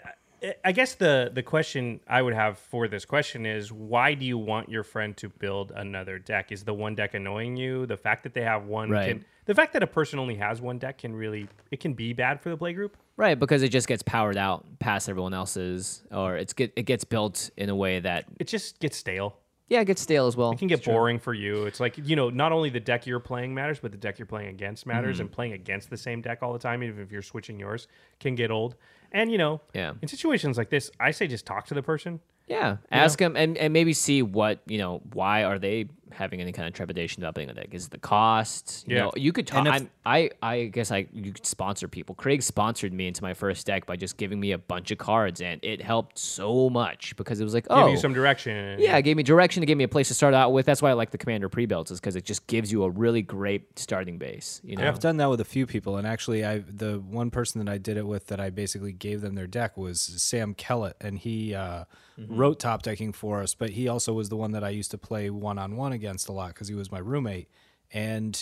I guess the question I would have for this question is, why do you want your friend to build another deck? Is the one deck annoying you? The fact that they have one Right. the fact that a person only has one deck can be bad for the play group. Right, because it just gets powered out past everyone else's, or it gets built in a way that It just gets stale. it gets stale as well. It can get boring for you. It's like, not only the deck you're playing matters, but the deck you're playing against matters. Mm-hmm. And playing against the same deck all the time, even if you're switching yours, can get old. And, Yeah. in situations like this, I say just talk to the person. Yeah, ask them and maybe see what why are they having any kind of trepidation about playing a deck? Is it the cost? Yeah. You could talk. And I guess you could sponsor people. Craig sponsored me into my first deck by just giving me a bunch of cards, and it helped so much because it was like, Give oh, you some direction. yeah, it gave me direction. It gave me a place to start out with. That's why I like the Commander pre-builds, is because it just gives you a really great starting base. I've done that with a few people, and actually, the one person that I did it with that I basically gave them their deck was Sam Kellett, and he wrote top decking for us, but he also was the one that I used to play one-on-one against a lot because he was my roommate. And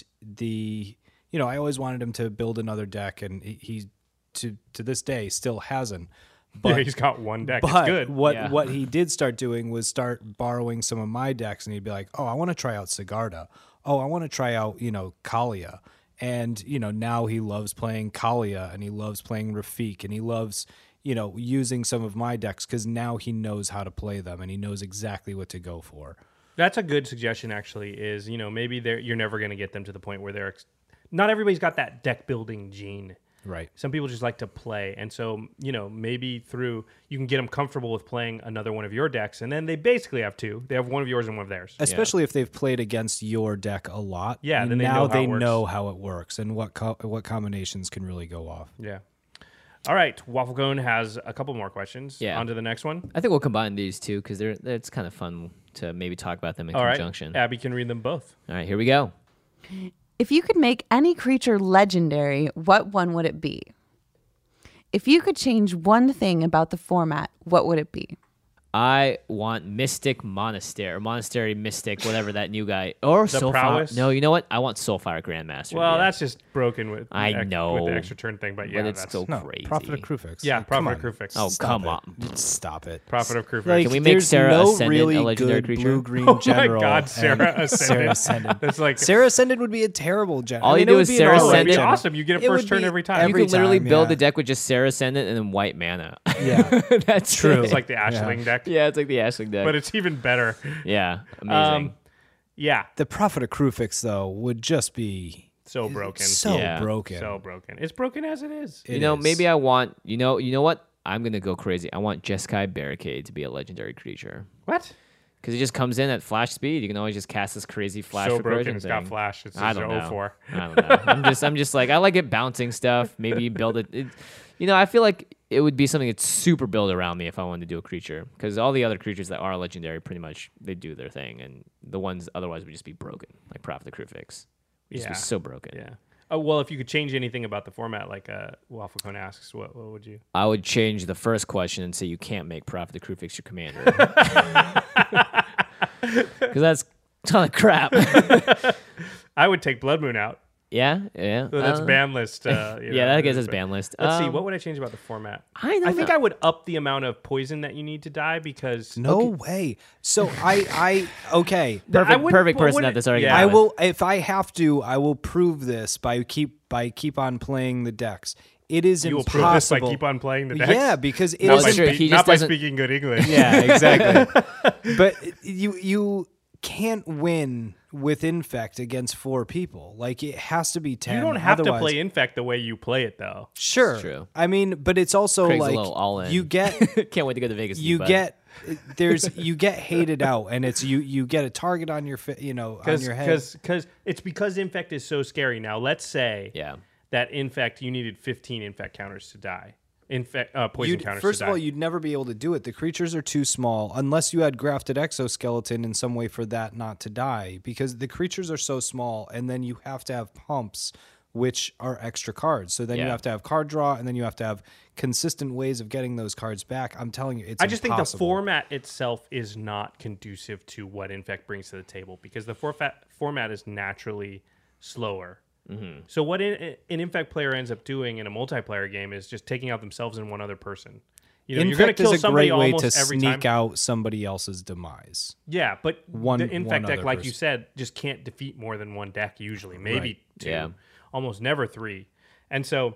I always wanted him to build another deck, and he to this day still hasn't. Yeah, he's got one deck. But It's good. what he did start doing was start borrowing some of my decks, and he'd be like, "Oh, I want to try out Sigarda. Oh, I want to try out Kalia." And now he loves playing Kalia, and he loves playing Rafik, and he loves using some of my decks because now he knows how to play them, and he knows exactly what to go for. That's a good suggestion, actually, is, maybe you're never going to get them to the point where not everybody's got that deck building gene. Right. Some people just like to play. And so, maybe you can get them comfortable with playing another one of your decks. And then they basically have two. They have one of yours and one of theirs. Especially if they've played against your deck a lot. Yeah, and then they now know how they it works. know how it works and what combinations can really go off. Yeah. All right. Waffle Cone has a couple more questions. Yeah. On to the next one. I think we'll combine these two because it's kind of fun to maybe talk about them in All right. conjunction. Abby can read them both. All right, here we go. If you could make any creature legendary, what one would it be? If you could change one thing about the format, what would it be? I want Mystic Monastery Mystic, whatever that new guy, or Soulfire. prowess? No, you know what? I want Soulfire Grandmaster. Well, yeah. that's just broken with I know. with the extra turn thing, but yeah, but it's that's so No, crazy. Prophet of Krufix. yeah, Come Prophet on. of Krufix. Oh, Stop come it. on. Stop it. Prophet of Krufix. Like, Can we make there's Sarah no Ascendant really a legendary good creature? blue-green Oh my general. God, Sarah and Ascendant. Sarah Ascendant. That's like Sarah Ascendant would be a terrible general. All you it do would is be an Sarah all-right that'd be Ascendant. general. awesome. You get a It would first turn be every time. You every could literally time, build yeah. a deck with just Sarah Ascendant and then white mana. Yeah. That's True. It's like the Ashling deck, Yeah, it's like the Ashling deck. but it's even better. yeah, amazing. Yeah, The Prophet of Krufix, though, would just be so broken. so Yeah. broken. So broken. It's broken as it is. It you know, is. maybe I want. You know what? I'm gonna go crazy. I want Jeskai Barricade to be a legendary creature What? because it just comes in at flash speed. You can always just cast this crazy flash So recursion broken. It's thing. got flash. It's I just don't know. 04. I don't know. I'm just like I like it bouncing stuff. Maybe you build it. I feel like it would be something that's super built around me if I wanted to do a creature, because all the other creatures that are legendary, pretty much they do their thing, and the ones otherwise would just be broken, like Prophet the Crucifix. Just be so broken. Yeah. Oh, well, if you could change anything about the format, like Waffle Cone asks, what would you? I would change the first question and say you can't make Prophet the Crucifix your commander. Because that's a ton of crap. I would take Blood Moon out. Yeah. So that's ban list. Yeah, that gets us ban list. Let's see. What would I change about the format? I think I would up the amount of poison that you need to die because No way. So I okay. Perfect person at this argument. Yeah. I will, if I have to, I will prove this by keep on playing the decks. It is you will impossible. prove this by keep on playing the decks. Yeah, because it Not is by, true. He not just by doesn't- speaking good English. Yeah, exactly. But you can't win with Infect against 4 people. Like, it has to be 10. You don't have to Otherwise- play Infect the way you play it, though. Sure. It's true. I mean, but it's also Craig's a like little all in. you get Can't wait to go to Vegas. you but get you get hated out, and it's you get a target on your on your head. Because Infect is so scary. Now, let's say Yeah. that Infect, you needed 15 Infect counters to die. Poison counters First to of all, die. you'd never be able to do it. The creatures are too small unless you had grafted exoskeleton in some way for that not to die, because the creatures are so small, and then you have to have pumps, which are extra cards. So then you Yeah. have to have card draw, and then you have to have consistent ways of getting those cards back. I'm telling you, it's I just think the impossible. format itself is not conducive to what Infect brings to the table because the format is naturally slower. Mm-hmm. So what an Infect player ends up doing in a multiplayer game is just taking out themselves and one other person. You know, you're going to Infect kill is a somebody great way almost to every sneak time. out somebody else's demise. Yeah, but One- the Infect one deck, other like you person. said, just can't defeat more than one deck usually. Maybe Right. 2, Yeah. almost never 3. And so,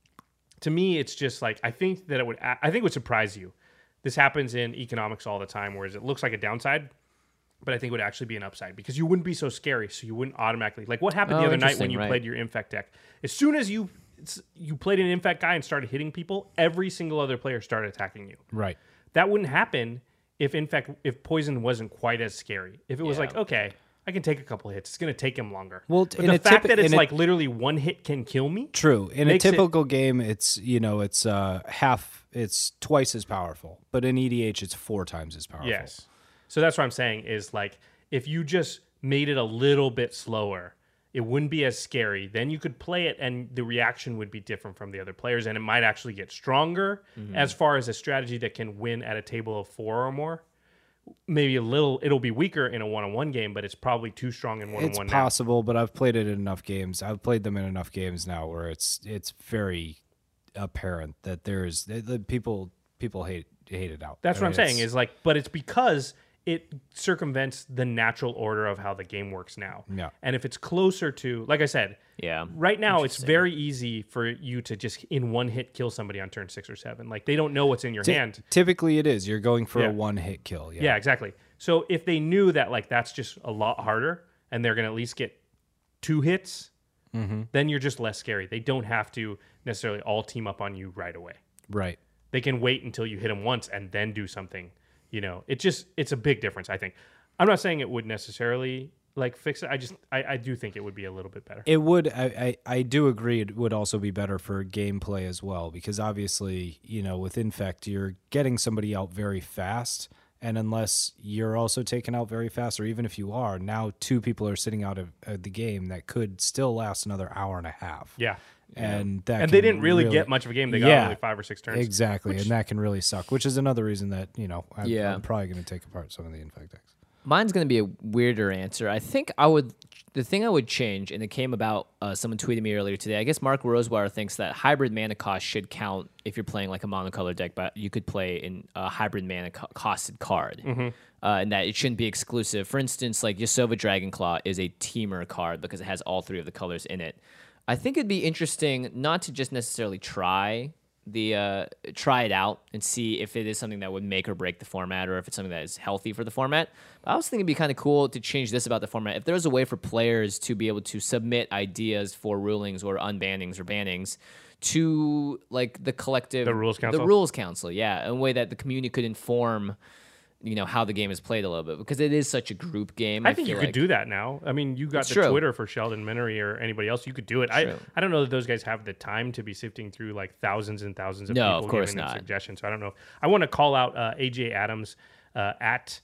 to me, it's just like I think that it would surprise you. This happens in economics all the time, whereas it looks like a downside, but I think it would actually be an upside because you wouldn't be so scary, so you wouldn't automatically like what happened the other night when interesting, you right. played your Infect deck. As soon as you played an Infect guy and started hitting people, every single other player started attacking you. Right. That wouldn't happen if poison wasn't quite as scary. If it was Yeah. like, okay, I can take a couple hits. It's going to take him longer. Well, but in the a fact typ- that it's in a- like literally one hit can kill me. True. In a Makes it- typical game, it's it's twice as powerful, but in EDH, it's 4 times as powerful. Yes. So that's what I'm saying is like if you just made it a little bit slower, it wouldn't be as scary. Then you could play it and the reaction would be different from the other players and it might actually get stronger as far as a strategy that can win at a table of 4 or more. Maybe it'll be weaker in a one-on-one game, but it's probably too strong in It's one-on-one now. possible, but I've played it in enough games. I've played them in enough games now where it's very apparent that there's the people hate it out. That's what I'm saying It's- is like, but it's because it circumvents the natural order of how the game works now. Yeah. And if it's closer to, like I said, Yeah. right now it's very easy for you to just in one hit kill somebody on turn 6 or 7. Like they don't know what's in your hand. Typically, it is. You're going for Yeah. a one-hit kill. Yeah, exactly. So if they knew that like that's just a lot harder and they're going to at least get 2 hits, then you're just less scary. They don't have to necessarily all team up on you right away. Right. They can wait until you hit them once and then do something. You know, it's a big difference, I think. I'm not saying it would necessarily like fix it. I do think it would be a little bit better. It would. I do agree. It would also be better for gameplay as well, because obviously, with Infect, you're getting somebody out very fast, and unless you're also taken out very fast, or even if you are, now 2 people are sitting out of the game that could still last another hour and a half. Yeah. And And can they didn't really get much of a game. They got only 5 or 6 turns. Exactly, and that can really suck. Which is another reason that Yeah. I'm probably going to take apart some of the Infect decks. Mine's going to be a weirder answer. I think the thing I would change, and it came about, someone tweeted me earlier today. I guess Mark Rosewire thinks that hybrid mana cost should count if you're playing like a monocolor deck, but you could play in a hybrid mana costed card. And that it shouldn't be exclusive. For instance, like Yasova Dragonclaw is a teamer card because it has all 3 of the colors in it. I think it'd be interesting not to just necessarily try it out and see if it is something that would make or break the format or if it's something that is healthy for the format. But I was thinking it'd be kind of cool to change this about the format. If there was a way for players to be able to submit ideas for rulings or unbannings or bannings to like the collective... The Rules Council? The Rules Council, yeah. In a way that the community could inform how the game is played a little bit, because it is such a group game. I think you feel could like. do that now. I mean, you got It's the true. Twitter for Sheldon Minery or anybody else. You could do it. True. I don't know that those guys have the time to be sifting through like thousands and thousands of No, people of course giving them not. suggestions. So I don't know. I want to call out AJ Adams at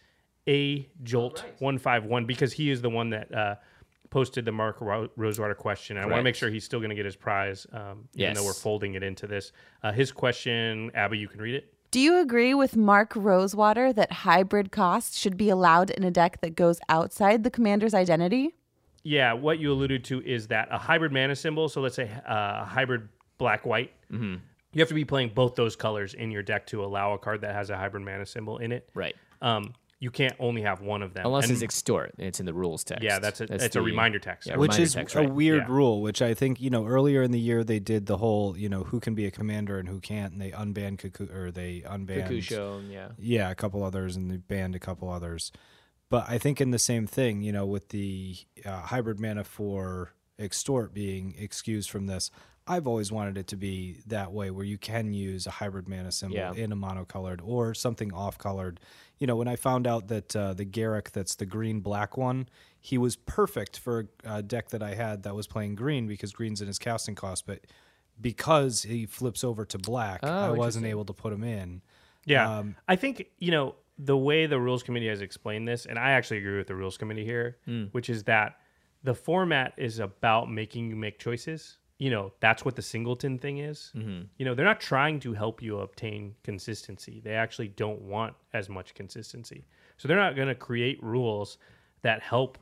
AJolt151 because he is the one that posted the Mark Rosewater question. And I want to Correct. make sure he's still going to get his prize, even though we're Yes. folding it into this. His question, Abby, you can read it. Do you agree with Mark Rosewater that hybrid costs should be allowed in a deck that goes outside the commander's identity? Yeah, what you alluded to is that a hybrid mana symbol, so let's say a hybrid black-white, Mm-hmm. you have to be playing both those colors in your deck to allow a card that has a hybrid mana symbol in it. Right. You can't only have one of them. Unless And- it's extort and it's in the rules text. Yeah, it's a the- reminder text. Yeah, Which reminder is text, a right. weird Yeah. rule, which I think, earlier in the year they did the whole, who can be a commander and who can't, and they unbanned they unbanned Kakusho, yeah. Yeah, a couple others, and they banned a couple others. But I think in the same thing, with the hybrid mana for extort being excused from this, I've always wanted it to be that way, where you can use a hybrid mana symbol Yeah. in a monocolored or something off-colored. When I found out that the Garrick, that's the green-black one, he was perfect for a deck that I had that was playing green because green's in his casting cost, but because he flips over to black, I wasn't able to put him in. Yeah. I think, the way the rules committee has explained this, and I actually agree with the rules committee here, which is that the format is about making you make choices. That's what the singleton thing is. They're not trying to help you obtain consistency. They actually don't want as much consistency. So they're not going to create rules that help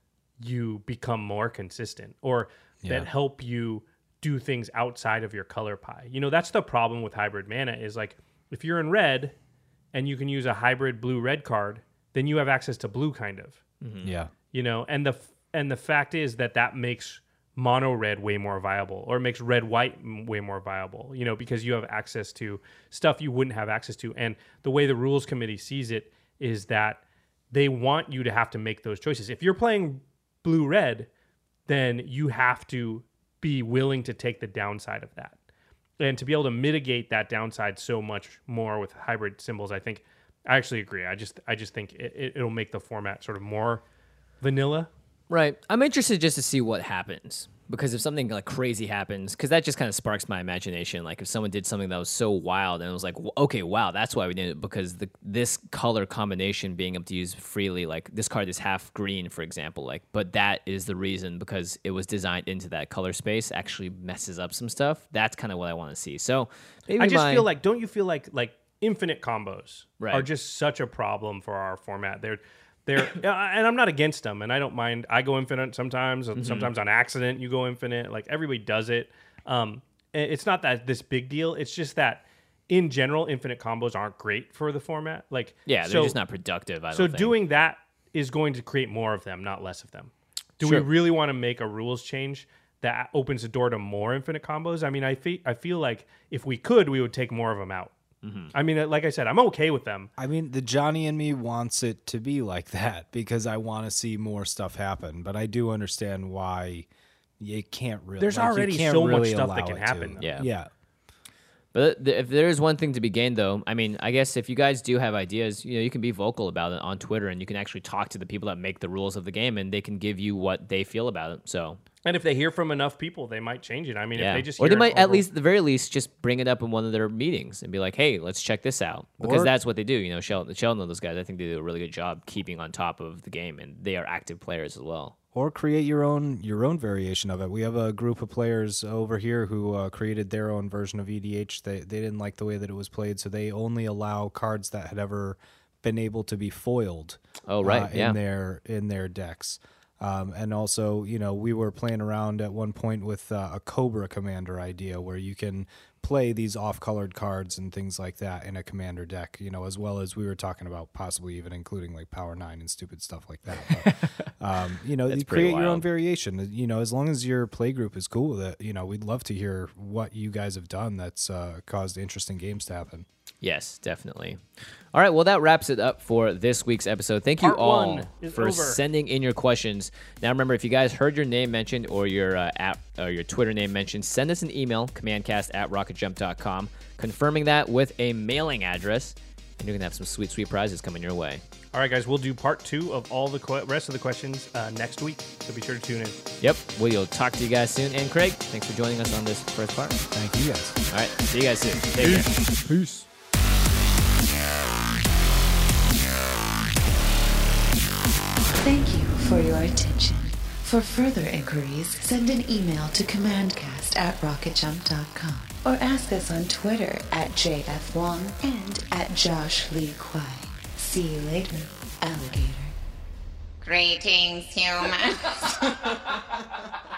you become more consistent or that help you do things outside of your color pie. That's the problem with hybrid mana is like if you're in red and you can use a hybrid blue-red card, then you have access to blue kind of. Yeah. And the fact is that makes mono red way more viable, or it makes red white way more viable, because you have access to stuff you wouldn't have access to. And the way the rules committee sees it is that they want you to have to make those choices. If you're playing blue red, then you have to be willing to take the downside of that. And to be able to mitigate that downside so much more with hybrid symbols, I actually agree. I just think it'll make the format sort of more vanilla. Right. I'm interested just to see what happens, because if something like crazy happens, because that just kind of sparks my imagination. Like if someone did something that was so wild and it was like, okay, wow, that's why we did it, because this color combination being able to use freely, like this card is half green, for example, but that is the reason because it was designed into that color space actually messes up some stuff. That's kind of what I want to see. So maybe I just feel like, don't you feel like infinite combos Right. are just such a problem for our format? They're and I'm not against them, and I don't mind. I go infinite sometimes. Sometimes on accident you go infinite. Like everybody does it. It's not that this big deal. It's just that in general, infinite combos aren't great for the format. Like yeah, they're so, just not productive. I don't so think. doing that is going to create more of them, not less of them. Do Sure. we really want to make a rules change that opens the door to more infinite combos? I mean, I feel like if we could, we would take more of them out. I mean, like I said, I'm okay with them. I mean, the Johnny in me wants it to be like that because I want to see more stuff happen. But I do understand why you can't really. There's you already can't so much really stuff that allow can it happen. to. Yeah. Yeah. But if there is one thing to be gained, though, I mean, I guess if you guys do have ideas, you can be vocal about it on Twitter, and you can actually talk to the people that make the rules of the game, and they can give you what they feel about it. So And if they hear from enough people, they might change it. I mean, if they just or hear they might it at over- least, at the very least, just bring it up in one of their meetings and be like, "Hey, let's check this out," because Or- that's what they do. Sheldon and those guys, I think they do a really good job keeping on top of the game, and they are active players as well. Or create your own variation of it. We have a group of players over here who created their own version of EDH. They didn't like the way that it was played, so they only allow cards that had ever been able to be foiled. Oh, right, yeah. in their decks. And also, we were playing around at one point with a Cobra Commander idea where you can play these off-colored cards and things like that in a Commander deck, as well as we were talking about possibly even including like Power 9 and stupid stuff like that. But, you pretty create your own wild. variation. As long as your play group is cool with it, we'd love to hear what you guys have done that's caused interesting games to happen. Yes, definitely. All right, well, that wraps it up for this week's episode. Thank you Part all one is for over. sending in your questions. Now, remember, if you guys heard your name mentioned or your app or your Twitter name mentioned, send us an email, commandcast@rocketjump.com, confirming that with a mailing address. and you're going to have some sweet, sweet prizes coming your way. All right, guys, we'll do part 2 of all the rest of the questions next week, so be sure to tune in. Yep, we'll talk to you guys soon. And Craig, thanks for joining us on this first part. Thank you, guys. All right, see you guys soon. Take care. Peace. Thank you for your attention. For further inquiries, send an email to commandcast@rocketjump.com or ask us on Twitter @JFWong and @JoshLeeQuai. See you later, alligator. Greetings, humans.